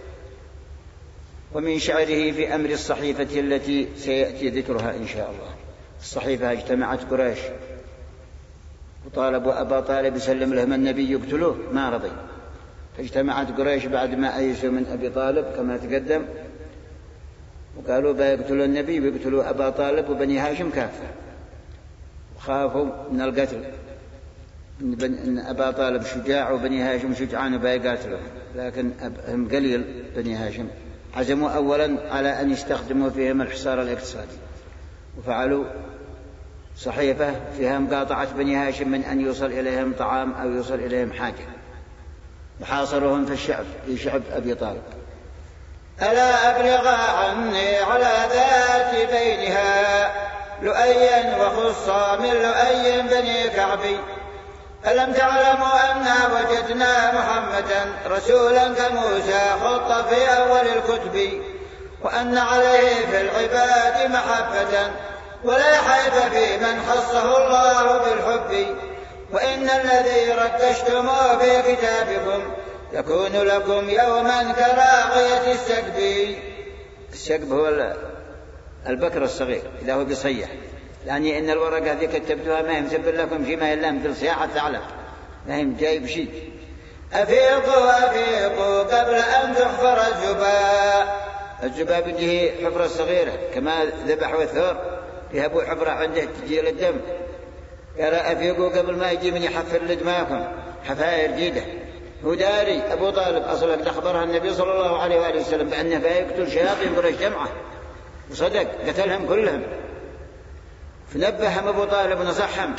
ومن شعره في أمر الصحيفة التي سيأتي ذكرها إن شاء الله. الصحيفة اجتمعت قريش وطالبوا أبا طالب يسلم لهم النبي يقتلوه، ما رضي، فاجتمعت قريش بعد ما أيسوا من أبي طالب كما تقدم وقالوا بيقتلوا النبي ويقتلوا أبا طالب وبني هاشم كافة، وخافوا من القتل، إن أبا طالب شجاع وبني هاشم شجعان وبيقاتلوا، لكن هم قليل بني هاشم. عزموا أولا على أن يستخدموا فيهم الحصار الاقتصادي، وفعلوا صحيفة فيها مقاطعة بني هاشم من أن يوصل إليهم طعام أو يوصل إليهم حاجة، وحاصرهم في الشعب في شعب أبي طالب. ألا أبلغ عني على ذات بينها لؤيا وخصا من لؤي بني كعبي. ألم تعلموا أنا وجدنا محمدا رسولا كموسى خط في أول الكتب، وأن عليه في العباد محبة ولا حيف في من خصه الله بالحب. وإن الذي ردشتم في كتابكم يكون لكم يوما كراغية السكب. السكب هو البكر الصغير إذا هو بيصيح، يعني إن الورقة ذي كتبتها ما يمسب لكم فيما إلا مثل صياحة ثعلب، ما هم جايب شيء. أفيقوا أفيقوا قبل أن تحفر الزباء. الزباء بده حفرة صغيرة كما ذبحوا الثور يهبوا حفرة عنده تجي للدم. قال أفيقوا قبل ما يجي من يحفر لدماكم حفاير جيدة. هو داري أبو طالب أصلا أخبرها النبي صلى الله عليه وآله وسلم بأنه فيقتل شياطين قريش جمعة، وصدق قتلهم كلهم، فنبههم أبو طالب ونصحهم.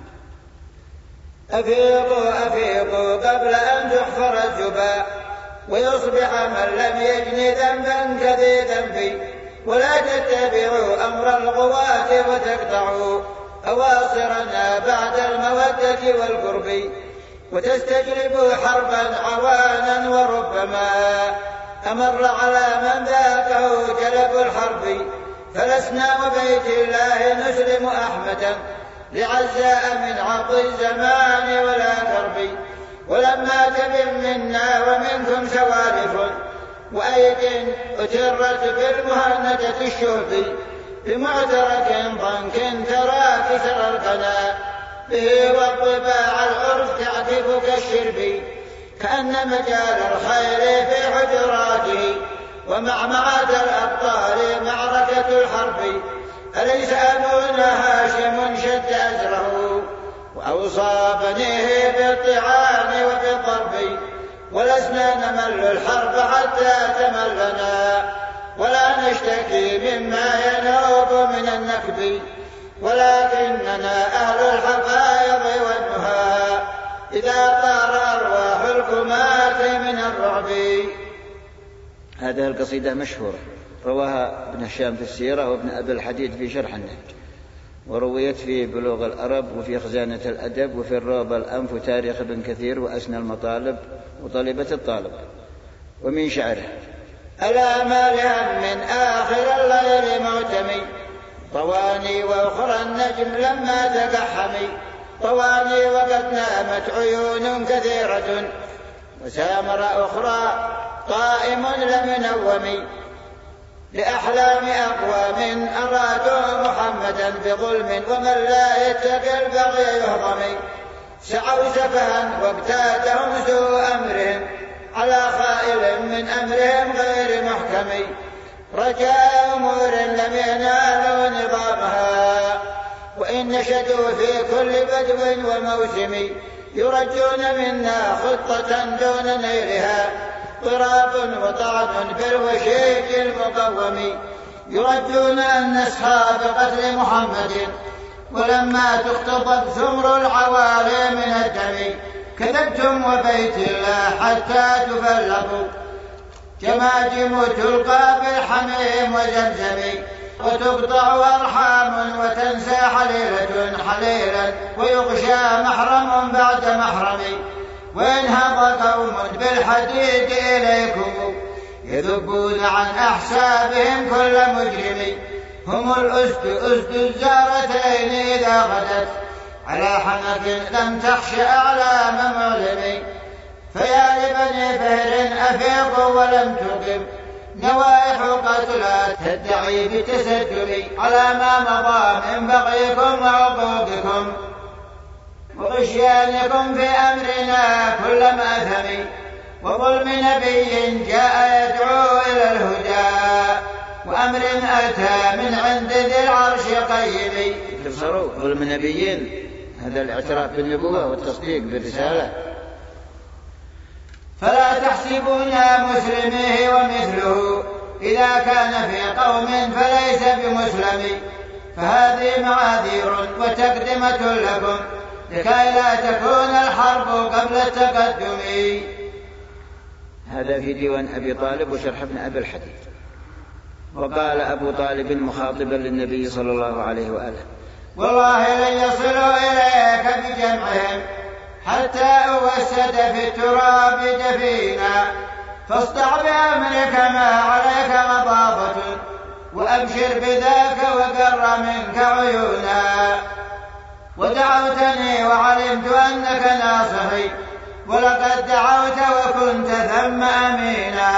أفيقوا أفيقوا قبل أن تحفر الزباء ويصبح من لم يجن ذنبا كذي ذنبي. ولا تتبعوا أمر الغواة وتقطعوا أواصرنا بعد المودة والقرب. وتستجلبوا حربا عوانا وربما أمر على من ذاكه جلب الحرب. فلسنا وبيت الله نسلم أحمدا لعزاء من عطي الزمان ولا كرب. ولما تبن منا ومنكم سوالف وأيد أترت بالمهندة الشهب. بمعترك ضنك ترى كسر القنا به والطباع العرف تعكف كالشرب. كأن مجال الخير في حجراته ومعمعة الأبطال معركة الحرب. أليس أبونا هاشم شد أزره وأوصى بنيه بالطعام وبالضرب. ولسنا نمل الحرب حتى تملنا ولا نشتكي مما ينوب من النكب. ولكننا أهل الحفايض والنهى إذا طار أرواح الكمات من الرعب. هذه القصيدة مشهورة رواها ابن هشام في السيرة وابن أبي الحديد في شرح النهج، ورويت في بلوغ الأرب وفي خزانة الأدب وفي الروض الأنف وتاريخ ابن كثير وأسنى المطالب وطلبة الطالب. ومن شعره: ألا ما لهم من آخر الليل معتمي طواني وأخرى النجم لما تقحمي. طواني وقد نامت عيون كثيرة وسامر أخرى قائم لم نومي. لأحلام أقوام أرادوا محمدا بظلم ومن لا يتقي البغي يهضم. سعوا سفها واقتاتهم سوء أمرهم على خائل من أمرهم غير محكم. رجاء أمور لم ينالوا نظامها وإن نشدوا في كل بدو وموسم. يرجون منا خطة دون نيلها ضراب وطعن بالوشيج المقوم. يرجون أن نسحى بقتل محمد ولما تختطف ثمر العوالي من الدم. كذبتم وبيت الله حتى تفلقوا جماجم تلقى بالحميم وزمزم. وتقطع أرحام وتنسى حليلة حليلا ويغشى محرم بعد محرم. وينهض قوم بالحديد إليكم يذبون عن أحسابهم كل مجرم. هم الأسد أسد الزارتين إذا غدت على حنك لم تخش أعلام معلم. فيا لبني فهر أفيقوا ولم تقم نوائح قتلى تدعي بتستر على ما مضى من بغيكم وعقوقكم وغشيانكم في أمرنا كل مأثم وظلم نبي جاء يدعو إلى الهدى وأمر أتى من عند ذي العرش قيم. تبصروا ظلم نبيين، هذا الاعتراف بالنبوة والتصديق بالرسالة. فلا تحسبونا مسلميه ومثله إذا كان في قوم فليس بمسلم، فهذه معاذير وتقدمة لكم لكي لا تكون الحرب قبل التقدم. هذا في ديوان أبي طالب وشرح ابن أبي الحديد. وقال أبو طالب مخاطبا للنبي صلى الله عليه وآله: والله لن يصلوا إليك بجمعهم حتى أوسد في التراب دفينا، فاصدع بأمرك ما عليك غضاضة وأبشر بذاك وقر منك عيونا. ودعوتني وعلمت أنك ناصحي ولقد دعوت وكنت ثم أمينا،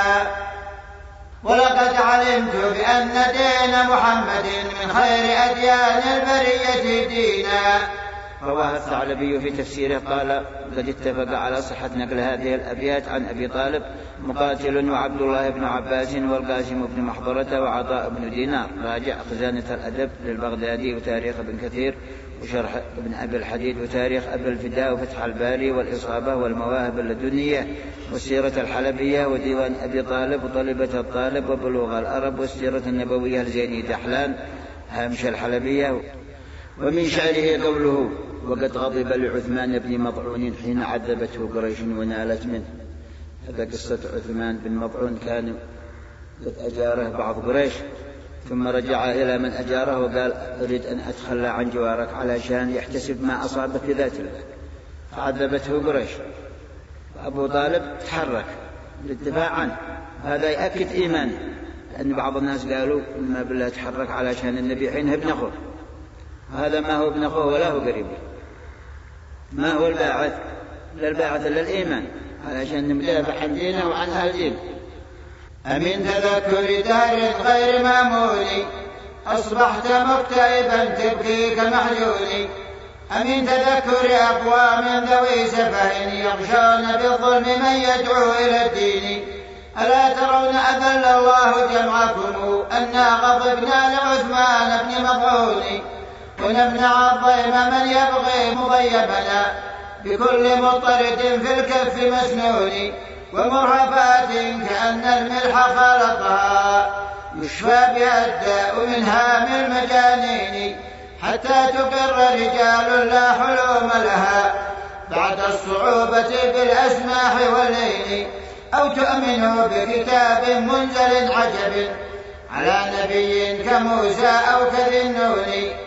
ولقد علمت بأن دين محمد من خير أديان البرية دينا. رواه الثعلبي في تفسيره قال: قد اتفق على صحة نقل هذه الأبيات عن أبي طالب مقاتل وعبد الله بن عباس والقاسم بن محضرة وعطاء بن دينار. راجع خزانة الأدب للبغدادي وتاريخ ابن كثير وشرح ابن أبي الحديد وتاريخ أبي الفداء وفتح الباري والإصابة والمواهب اللدنية والسيرة الحلبية وديوان أبي طالب وطلبة الطالب وبلوغ الأرب والسيرة النبوية لزيني دحلان هامش الحلبية. ومن شعره قوله: وقد غضب لعثمان بن مطعون حين عذبته قريش ونالت منه. هذا قصة عثمان بن مطعون، كان قد أجاره بعض قريش ثم رجع إلى من أجاره وقال: أريد أن أتخلى عن جوارك علشان يحتسب ما أصابك بذات الله، فعذبته قريش. أبو طالب تحرك للدفاع عنه. هذا يأكد إيمانه، أن بعض الناس قالوا: ما بالله تحرك علشان النبي حينه ابن أخوه. هذا ما هو ابن أخوه ولا هو قريب، ما هو الباعث للباعث إلا الإيمان، علشان ندافع عن دينه وعن أهل دينه. أمن تذكر دار غير مامون أصبحت مكتئبا تبكي كمحزون. أمن تذكر أقوام ذوي سفه يغشون بالظلم من يدعو إلى الدين. ألا ترون أذل الله جمعكم أنا غضبنا لعثمان بن مطعون ونمنع الضيم من يبغي مضيبنا بكل مضطرد في الكف مسنون ومرهفات كأن الملح خلطها يشفى بها الداء من هام المجانين حتى تقر رجال لا حلوم لها بعد الصعوبة بالأسماح والليل أو تؤمنوا بكتاب منزل عجب على نبي كموسى أو كذي النون.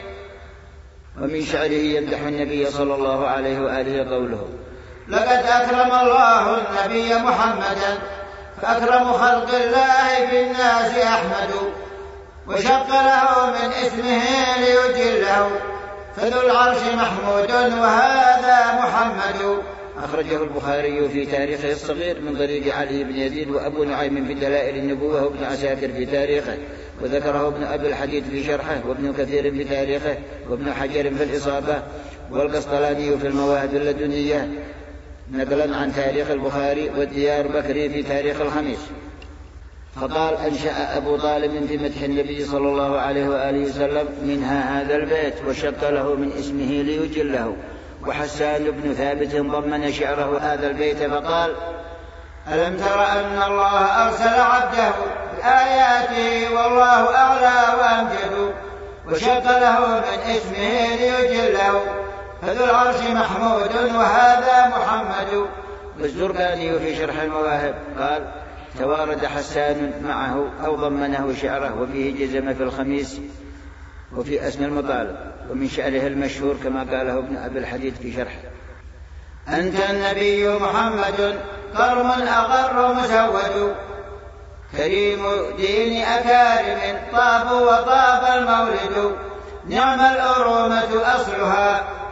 ومن شعره يمدح النبي صلى الله عليه وآله قوله: لقد أكرم الله النبي محمدا فأكرم خلق الله في الناس أحمد وشق له من اسمه ليجله فذو العرش محمود وهذا محمد. أخرجه البخاري في تاريخه الصغير من طريق علي بن يزيد وأبو نعيم في دلائل النبوة وابن عساكر في تاريخه، وذكره ابن أبي الحديد في شرحه وابن كثير في تاريخه وابن حجر في الإصابة والقسطلاني في المواهب اللدنية نقلا عن تاريخ البخاري والديار بكري في تاريخ الخميس. فقال: أنشأ أبو طالب في مدح النبي صلى الله عليه وآله وسلم منها هذا البيت وشق له من اسمه ليجله. وحسان بن ثابت ضمن شعره هذا البيت فقال: ألم تر أن الله أرسل عبده بآياته والله أعلى وأمجد وشق له من اسمه ليجله فذو العرش محمود وهذا محمد. والزرقاني في شرح المواهب قال: توارد حسان معه أو ضمنه شعره وفيه جزم في الخميس وفي اسم المطالب. ومن شعره المشهور كما قاله ابن أبي الحديد في شرحه: أنت النبي محمد كرم أغر مسود كريم دين أكارم طاب وطاب المولد نعم الأرومة أصلها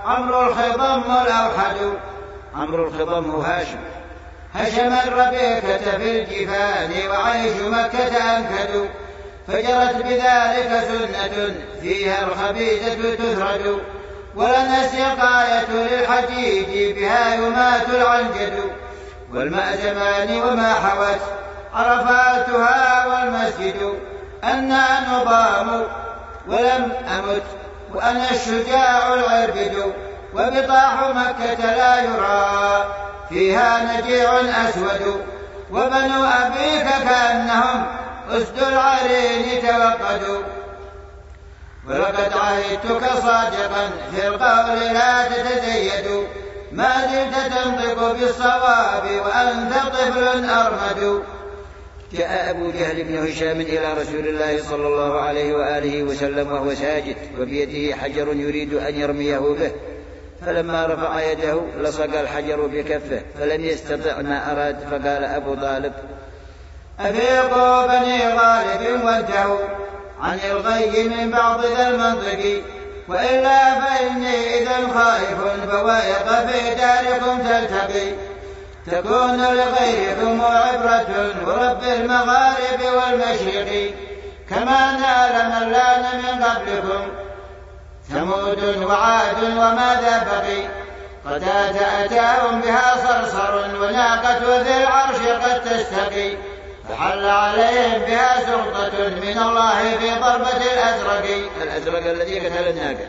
عمرو الخضم الأوحد. عمرو الخضم هو هاشم. هشم الربيكة في الجفان وعيش مكة أنكد، فجرت بذلك سنة فيها الخبيثة تثرد، ولنا السقاية للحجيج بها يمات العنجد، والماء زمان وما حوت عرفاتها والمسجد، أنا نضام ولم أمت وأنا الشجاع العربد، وبطاح مكة لا يرى فيها نجيع أسود، وبنو أبيك كأنهم أسد العرين توقدوا، ولقد عهدتك صادقا في القول لا تتزيد، ما زلت تنطق بالصواب وأنت طفل أرمد. جاء أبو جهل بن هشام إلى رسول الله صلى الله عليه وآله وسلم وهو ساجد وبيده حجر يريد أن يرميه به، فلما رفع يده لصق الحجر بكفه فلم يستطع ما أراد، فقال أبو طالب: أفيقوا بني غالب وانتهوا عن الغي من بعض ذا المنطق، وإلا فإني إذا خائف بوائق في داركم تلتقي، تكون لغيركم عبرة ورب المغارب والمشرق، كما نال من لان من قبلكم ثمود وعاد وماذا بقي، قد أتاهم بها صرصر وناقة ذي العرش قد تستقي، فحل عليهم بها سلطة من الله في ضربة الأزرق. الأزرق الذي قتل الناقة.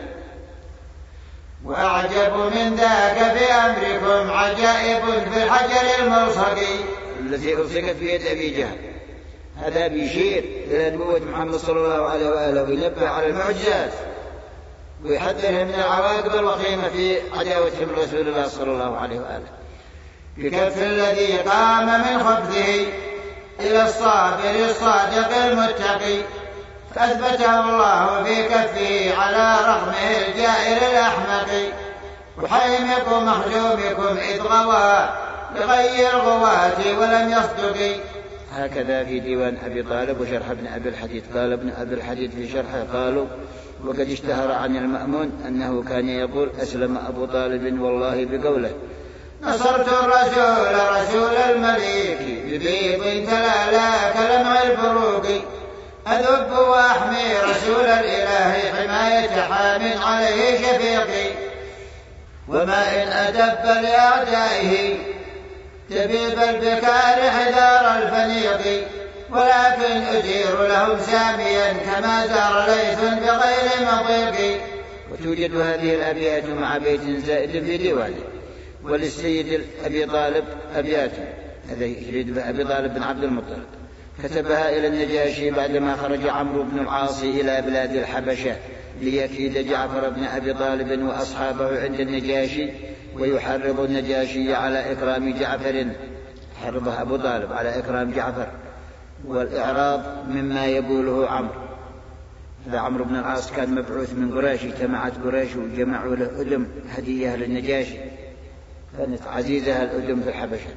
وأعجب من ذاك في أمركم عجائب في الحجر الملصق الذي ألصقت في يد أبي جهل. هذا بيشير إلى نبوة محمد صلى الله عليه وآله وينبه على المعجزات ويحذرهم من العواقب الوخيمة في عداوتهم رسول الله صلى الله عليه وآله. بكف الذي قام من خبثه إلى الصابر الصادق المتقي، فأثبته الله في كفه على رغمه الجائر الأحمق، وحيمق محجومكم إذ غوى لغير غواة ولم يصدق. هكذا في ديوان أبي طالب وشرح ابن أبي الحديد. قال ابن أبي الحديد في شرحه: قالوا وقد اشتهر عن المأمون أنه كان يقول: أسلم أبو طالب والله بقوله: نصرت الرسول رسول المليك ببيض تلالا كلمع البروق، أذب وأحمي رسول الإله حماية حام عليه شفيقي، وما إن أدب لأعدائه تبيب البكار حذار الفنيق، ولكن أجير لهم ساميا كما زار ليث بغير مضيق. وتوجد هذه الأبيات مع بيت زائد في ديوانه. وللسيد أبي طالب أبيات، هذا يريد بأبي طالب بن عبد المطلب، كتبها إلى النجاشي بعدما خرج عمرو بن العاص إلى بلاد الحبشة ليكيد جعفر بن أبي طالب وأصحابه عند النجاشي، ويحرض النجاشي على إكرام جعفر، حرضه أبو طالب على إكرام جعفر والإعراض مما يقوله عمرو. هذا عمرو بن العاص كان مبعوث من قريش، اجتمعت قريش وجمعوا له أدم هدية للنجاشي، كانت عزيزة الأدم في الحبشة.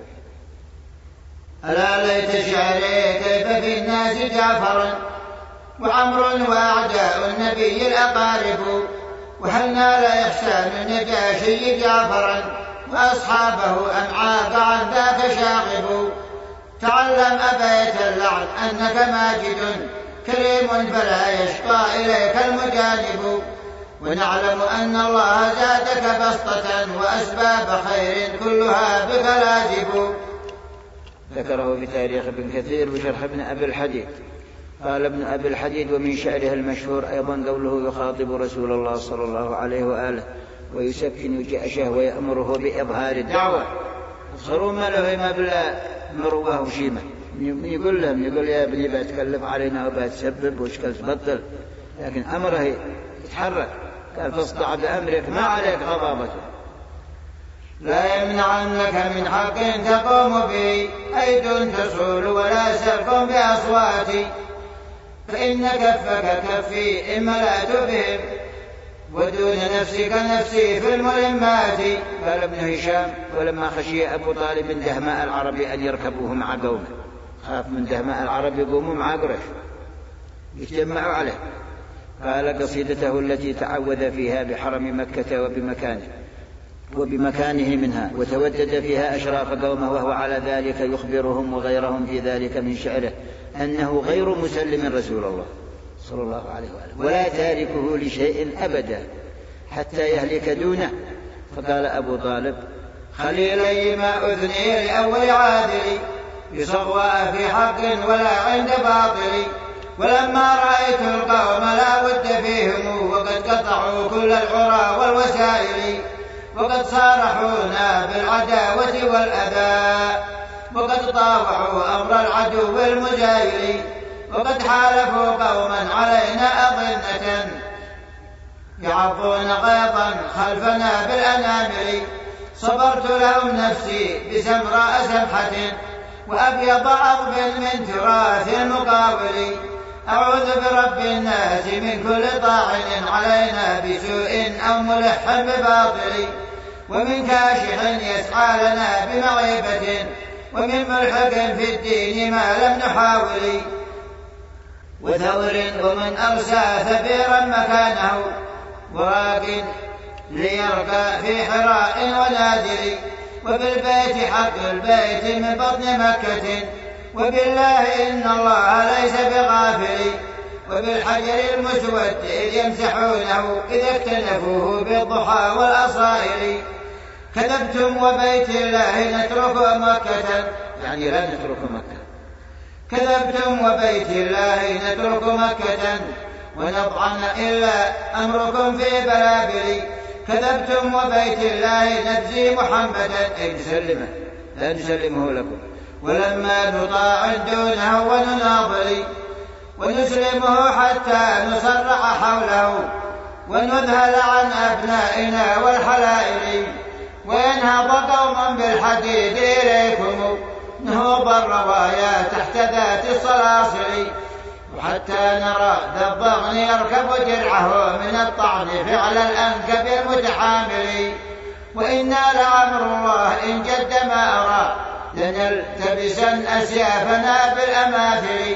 ألا ليت شعري كيف في الناس جعفر وعمر وأعداء النبي الأقارب، وهل نال إحسان النجاشي جعفرا وأصحابه أم عاق عن ذاك شاغب. تعلم أبيت اللعن أنك ماجد كريم فلا يشقى إليك المجانب، ونعلم أن الله زادك بسطة وأسباب خير كلها بك لازب. ذكره في تاريخ ابن كثير وشرح ابن أبي الحديد. قال ابن أبي الحديد: ومن شعره المشهور أيضا قوله يخاطب رسول الله صلى الله عليه وآله ويسكن جأشه ويأمره بإظهار الدعوة. صاروا ما له ما بلا مروه وشيمة، يقول لهم يقول يا ابني بتكلف علينا وبتسبب وشكل تبطل، لكن أمره يتحرك. قال: فاصدع بأمرك ما عليك غضابته، لا يمنعنك من حق تقوم به أيد تصول ولا سلف بأصواتي، فإن كفك كفي إن ملأت بهم ودون نفسك نفسي في الملمات. قال ابن هشام: ولما خشي أبو طالب دهماء العرب أن يركبوه مع قومه، خاف من دهماء العرب يقوموا مع قريش يتجمعوا عليه، قال قصيدته التي تعوذ فيها بحرم مكة وبمكانه وبمكانه منها، وتودد فيها أشراف قومه، وهو على ذلك يخبرهم وغيرهم في ذلك من شعره أنه غير مسلم رسول الله صلى الله عليه وآله، ولا تاركه لشيء أبدا حتى يهلك دونه. فقال أبو طالب: خليلي ما أذني لأول عادلي بصغوى في حق ولا عند باطل، ولما رأيت القوم لا ود فيهم وقد قطعوا كل العرى والوسائل، وقد صارحونا بالعداوة والأذى، وقد طاوعوا أمر العدو المجاير، وقد حالفوا قوما علينا أظنة يعضون غيظا خلفنا بالأنامل، صبرت لهم نفسي بسمراء سمحة وأبيض عظم من تراث المقابل، أعوذ برب الناس من كل طاعن علينا بسوء أو ملح بباطل، ومن كاشح يسعى لنا بمعيبة، ومن ملحق في الدين ما لم نحاول، وثور ومن أرسى ثبيرا مكانه وراق ليرقى في حراء ونادر، وبالبيت حق البيت من بطن مكة، وبالله إن الله ليس بغافل، وبالحجر المسود إذ يمسحونه إذا اكتنفوه بالضحى والأصائل، كذبتم وبيت الله نترك مكة، يعني لا نترك مكة، كذبتم وبيت الله نترك مكة ونضعن إلا أمركم في بلابل، كذبتم وبيت الله نجزي محمدا أي نسلمه لا نسلمه لكم، ولما نطاع دونه ونناضل ونسلمه حتى نصرع حوله ونذهل عن أبنائنا والحلائل، وينهض قوما بالحديد إليكم نهوض الروايا تحت ذات الصلاصل، وحتى نرى ذا الضغن يركب درعه من الطعن فعل الأنكب المتحامل، وإنا لعمر الله إن جد ما أرى لنلتبسن أسيافنا بالأماثل،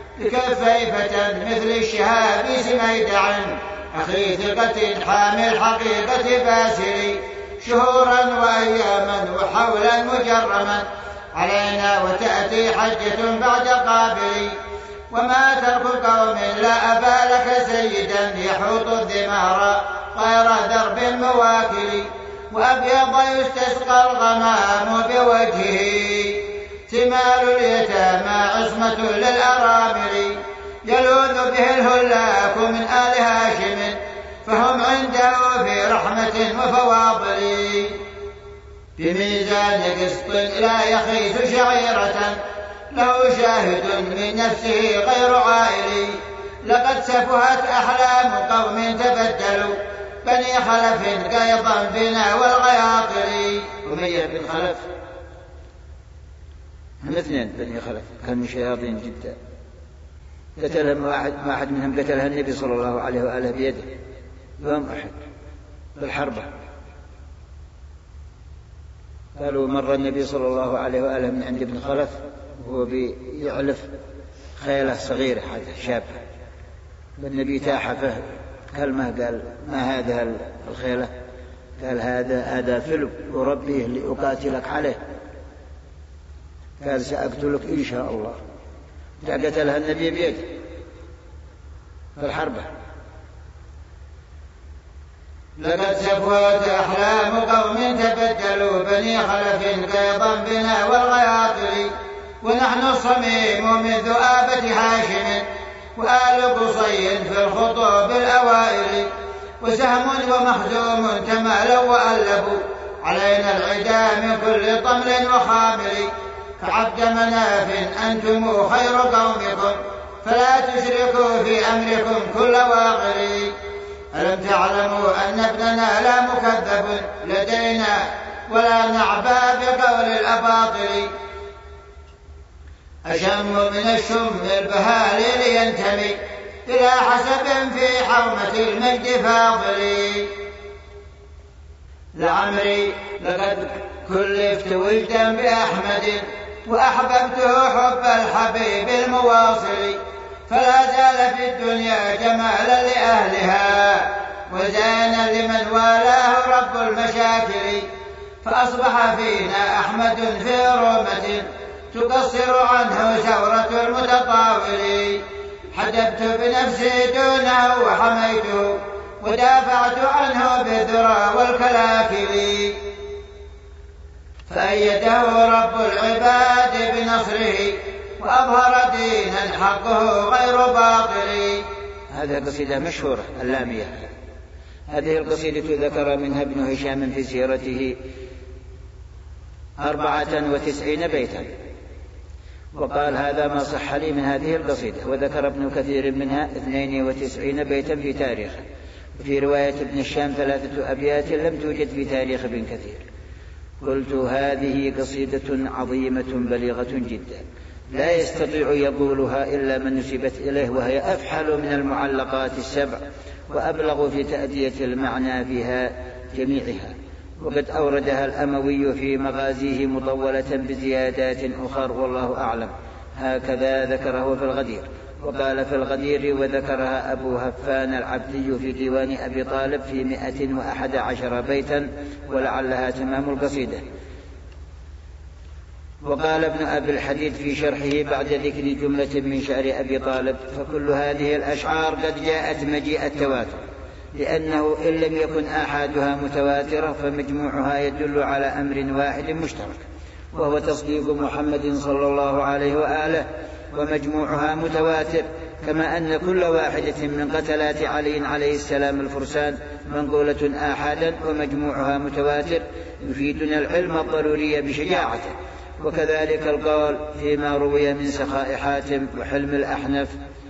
بكفيفة مثل الشهاب سميدع أخي ثقة حامل الحقيقة باسل، شهورا وأياما وحولا مجرما علينا وتأتي حجة بعد قابل، وما ترك قوم لا أبا لك سيدا يحوط الذمار غير درب المواكل، وأبيض يستسقى الغمام بوجهه ثمال اليتامى عصمة للأرامل، يلوذ به الهلاك من آل هاشم فهم عنده في رحمة وفواضل، بميزان قسط لا يخيس شعيرة له شاهد من نفسه غير عائل، لقد سفهت أحلام قوم تبدلوا بني خلف قيضا بنا والغياطل. أمية بن خلف هم اثنين بني خلف كانوا شياطين جدا، قتلهم واحد, واحد منهم قتلها النبي صلى الله عليه وآله بيده يوم أحد بالحربة. قالوا مر النبي صلى الله عليه وآله من عند ابن خلف وهو بيعلف خيلة صغيرة شابة، والنبي تاحفه كلمة قال: ما هذا الخيلة؟ قال: هذا هذا فلب أربيه لأقاتلك عليه. قال: سأقتلك إن شاء الله. قتلها النبي بيده في الحربة. لقد سفوت أحلام قوم تبدلوا بني خلف قيضا بنا والغياطل، ونحن الصميم من ذؤابة هاشم وآل قصي في الخطوب الأوائل، وسهم ومخزوم تمالوا وألبوا علينا العدا من كل طمر وخامل، فعبد مناف أنتم خير قومكم فلا تشركوا في أمركم كل واغر، ألم تعلموا أن ابننا لا مكذب لدينا ولا نعبى بقول الأباطل، أشم من الشم البهالي لينتمي إلى حسب في حومة المجد فاضل، لعمري لقد كلفت وجدا بأحمد وأحببته حب الحبيب المواصل، فلا زال في الدنيا جمالا لأهلها وزانا لمن والاه رب المشاكل. فأصبح فينا أحمد في رومة تقصر عنه ثورة المتطاول. حجبت بنفسي دونه وحميته ودافعت عنه بالذرى والكلاكل. فأيده رب العباد بنصره وأظهر دينا حقه غير باطل. هذه قصيدة مشهورة اللامية. هذه القصيدة ذكر منها ابن هشام في سيرته أربعة وتسعين بيتا، وقال هذا ما صح لي من هذه القصيدة. وذكر ابن كثير منها اثنين وتسعين بيتا في تاريخه. وفي رواية ابن الشام ثلاثة أبيات لم توجد في تاريخ ابن كثير. قلت هذه قصيدة عظيمة بليغة جدا لا يستطيع يقولها إلا من نسبت إليه، وهي أفحل من المعلقات السبع وأبلغ في تأدية المعنى فيها جميعها. وقد أوردها الأموي في مغازيه مطولة بزيادات أخر والله أعلم. هكذا ذكره في الغدير. وقال في الغدير وذكرها أبو هفان العبدي في ديوان أبي طالب في مئة وأحد عشر بيتا ولعلها تمام القصيدة. وقال ابن أبي الحديد في شرحه بعد ذكر جملة من شعر أبي طالب: فكل هذه الأشعار قد جاءت مجيء التواتر، لأنه إن لم يكن آحادها متواترة فمجموعها يدل على أمر واحد مشترك، وهو تصديق محمد صلى الله عليه وآله، ومجموعها متواتر. كما أن كل واحدة من قتلات علي عليه السلام الفرسان منقولة آحادا ومجموعها متواتر يفيدنا العلم الضروري بشجاعته. وكذلك القول فيما روي من سخاء حاتم وحلم الأحنف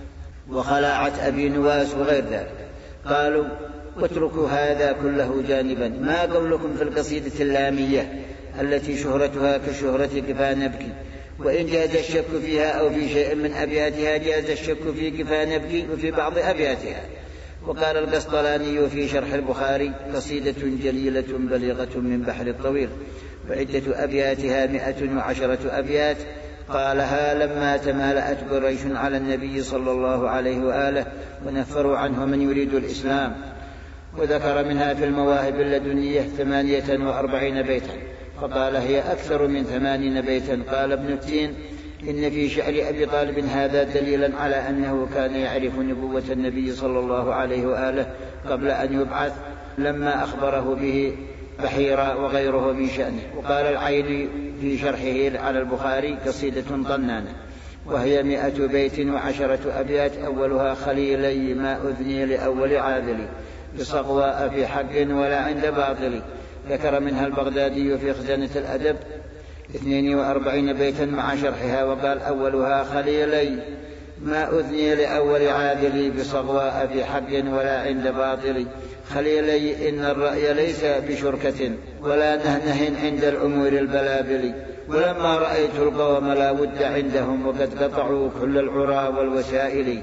وخلاعة أبي نواس وغير ذلك. قالوا: واتركوا هذا كله جانبا، ما قولكم في القصيدة اللامية التي شهرتها كشهرة كفى نبكي؟ وإن جاز الشك فيها أو في شيء من أبياتها جاز الشك في كفى نبكي وفي بعض أبياتها. وقال القسطلاني في شرح البخاري: قصيدة جليلة بليغة من بحر الطويل، وعدة أبياتها مئة وعشرة أبيات، قالها لما تمالأت قريش على النبي صلى الله عليه وآله ونفروا عنه من يريد الإسلام. وذكر منها في المواهب اللدنية ثمانية وأربعين بيتا، فقال هي أكثر من ثمانين بيتا. قال ابن التين: إن في شعر أبي طالب هذا دليلا على أنه كان يعرف نبوة النبي صلى الله عليه وآله قبل أن يبعث، لما أخبره به بحيرة وغيره من شأنه. وقال العيني في شرحه على البخاري: قصيدة طنانة، وهي مئة بيت وعشرة أبيات، أولها: خليلي ما أذني لأول عاذلي بصغواء في حق ولا عند باطل. ذكر منها البغدادي في خزانة الأدب اثنين وأربعين بيتا مع شرحها، وقال: أولها: خليلي ما أذني لأول عاذلي بصغواء في حق ولا عند باطل. خليلي إن الرأي ليس بشركة ولا نهنه عند الأمور البلابل، ولما رأيت القوم لا ود عندهم وقد قطعوا كل العرى والوسائل.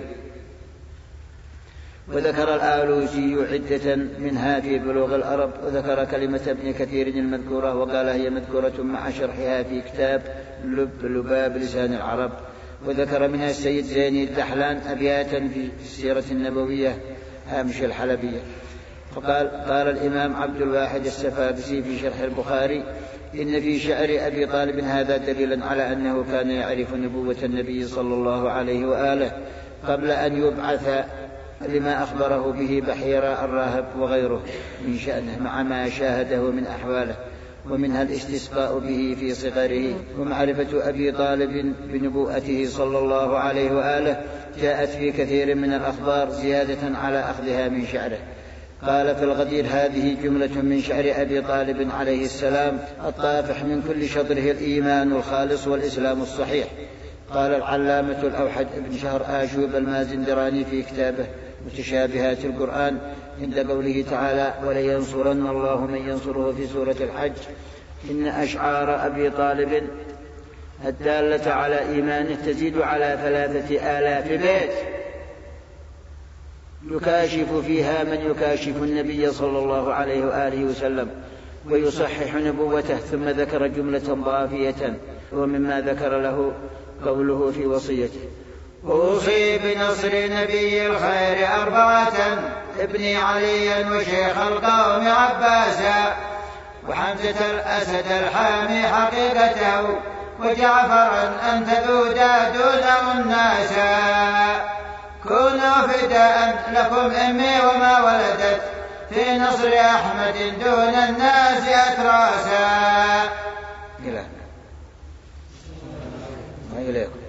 وذكر الآلوسي عدة منها في بلوغ العرب. وذكر كلمة ابن كثير المذكورة وقال هي مذكورة مع شرحها في كتاب لب لباب لسان العرب. وذكر منها السيد زيني الدحلان أبياتا في السيرة النبوية هامش الحلبية. فقال قال الإمام عبد الواحد السفارسي في شرح البخاري: إن في شعر أبي طالب هذا دليلا على أنه كان يعرف نبوة النبي صلى الله عليه وآله قبل أن يبعث، لما أخبره به بحيرة الراهب وغيره من شأنه، مع ما شاهده من أحواله، ومنها الاستسقاء به في صغره. ومعرفة أبي طالب بنبوءته صلى الله عليه وآله جاءت في كثير من الأخبار زيادة على أخذها من شعره. قال في الغدير: هذه جملة من شعر أبي طالب عليه السلام الطافح من كل شطره الإيمان الخالص والإسلام الصحيح. قال العلامة الأوحد ابن شهر آشوب المازندراني في كتابه متشابهات القرآن عند قوله تعالى: ولينصرن الله من ينصره في سورة الحج: إن أشعار أبي طالب الدالة على إيمانه تزيد على ثلاثة آلاف بيت يكاشف فيها من يكاشف النبي صلى الله عليه وآله وسلم ويصحح نبوته. ثم ذكر جملة ضافية، ومما ذكر له قوله في وصيته: أوصي بنصر نبي الخير أربعة ابني عليا وشيخ القوم عباسا وحمزة الأسد الحامي حقيقته وجعفرا أنت ذودا دونه الناسا كونوا فداء لكم أمي وما ولدت في نصر أحمد دون الناس أتراسا. إليكم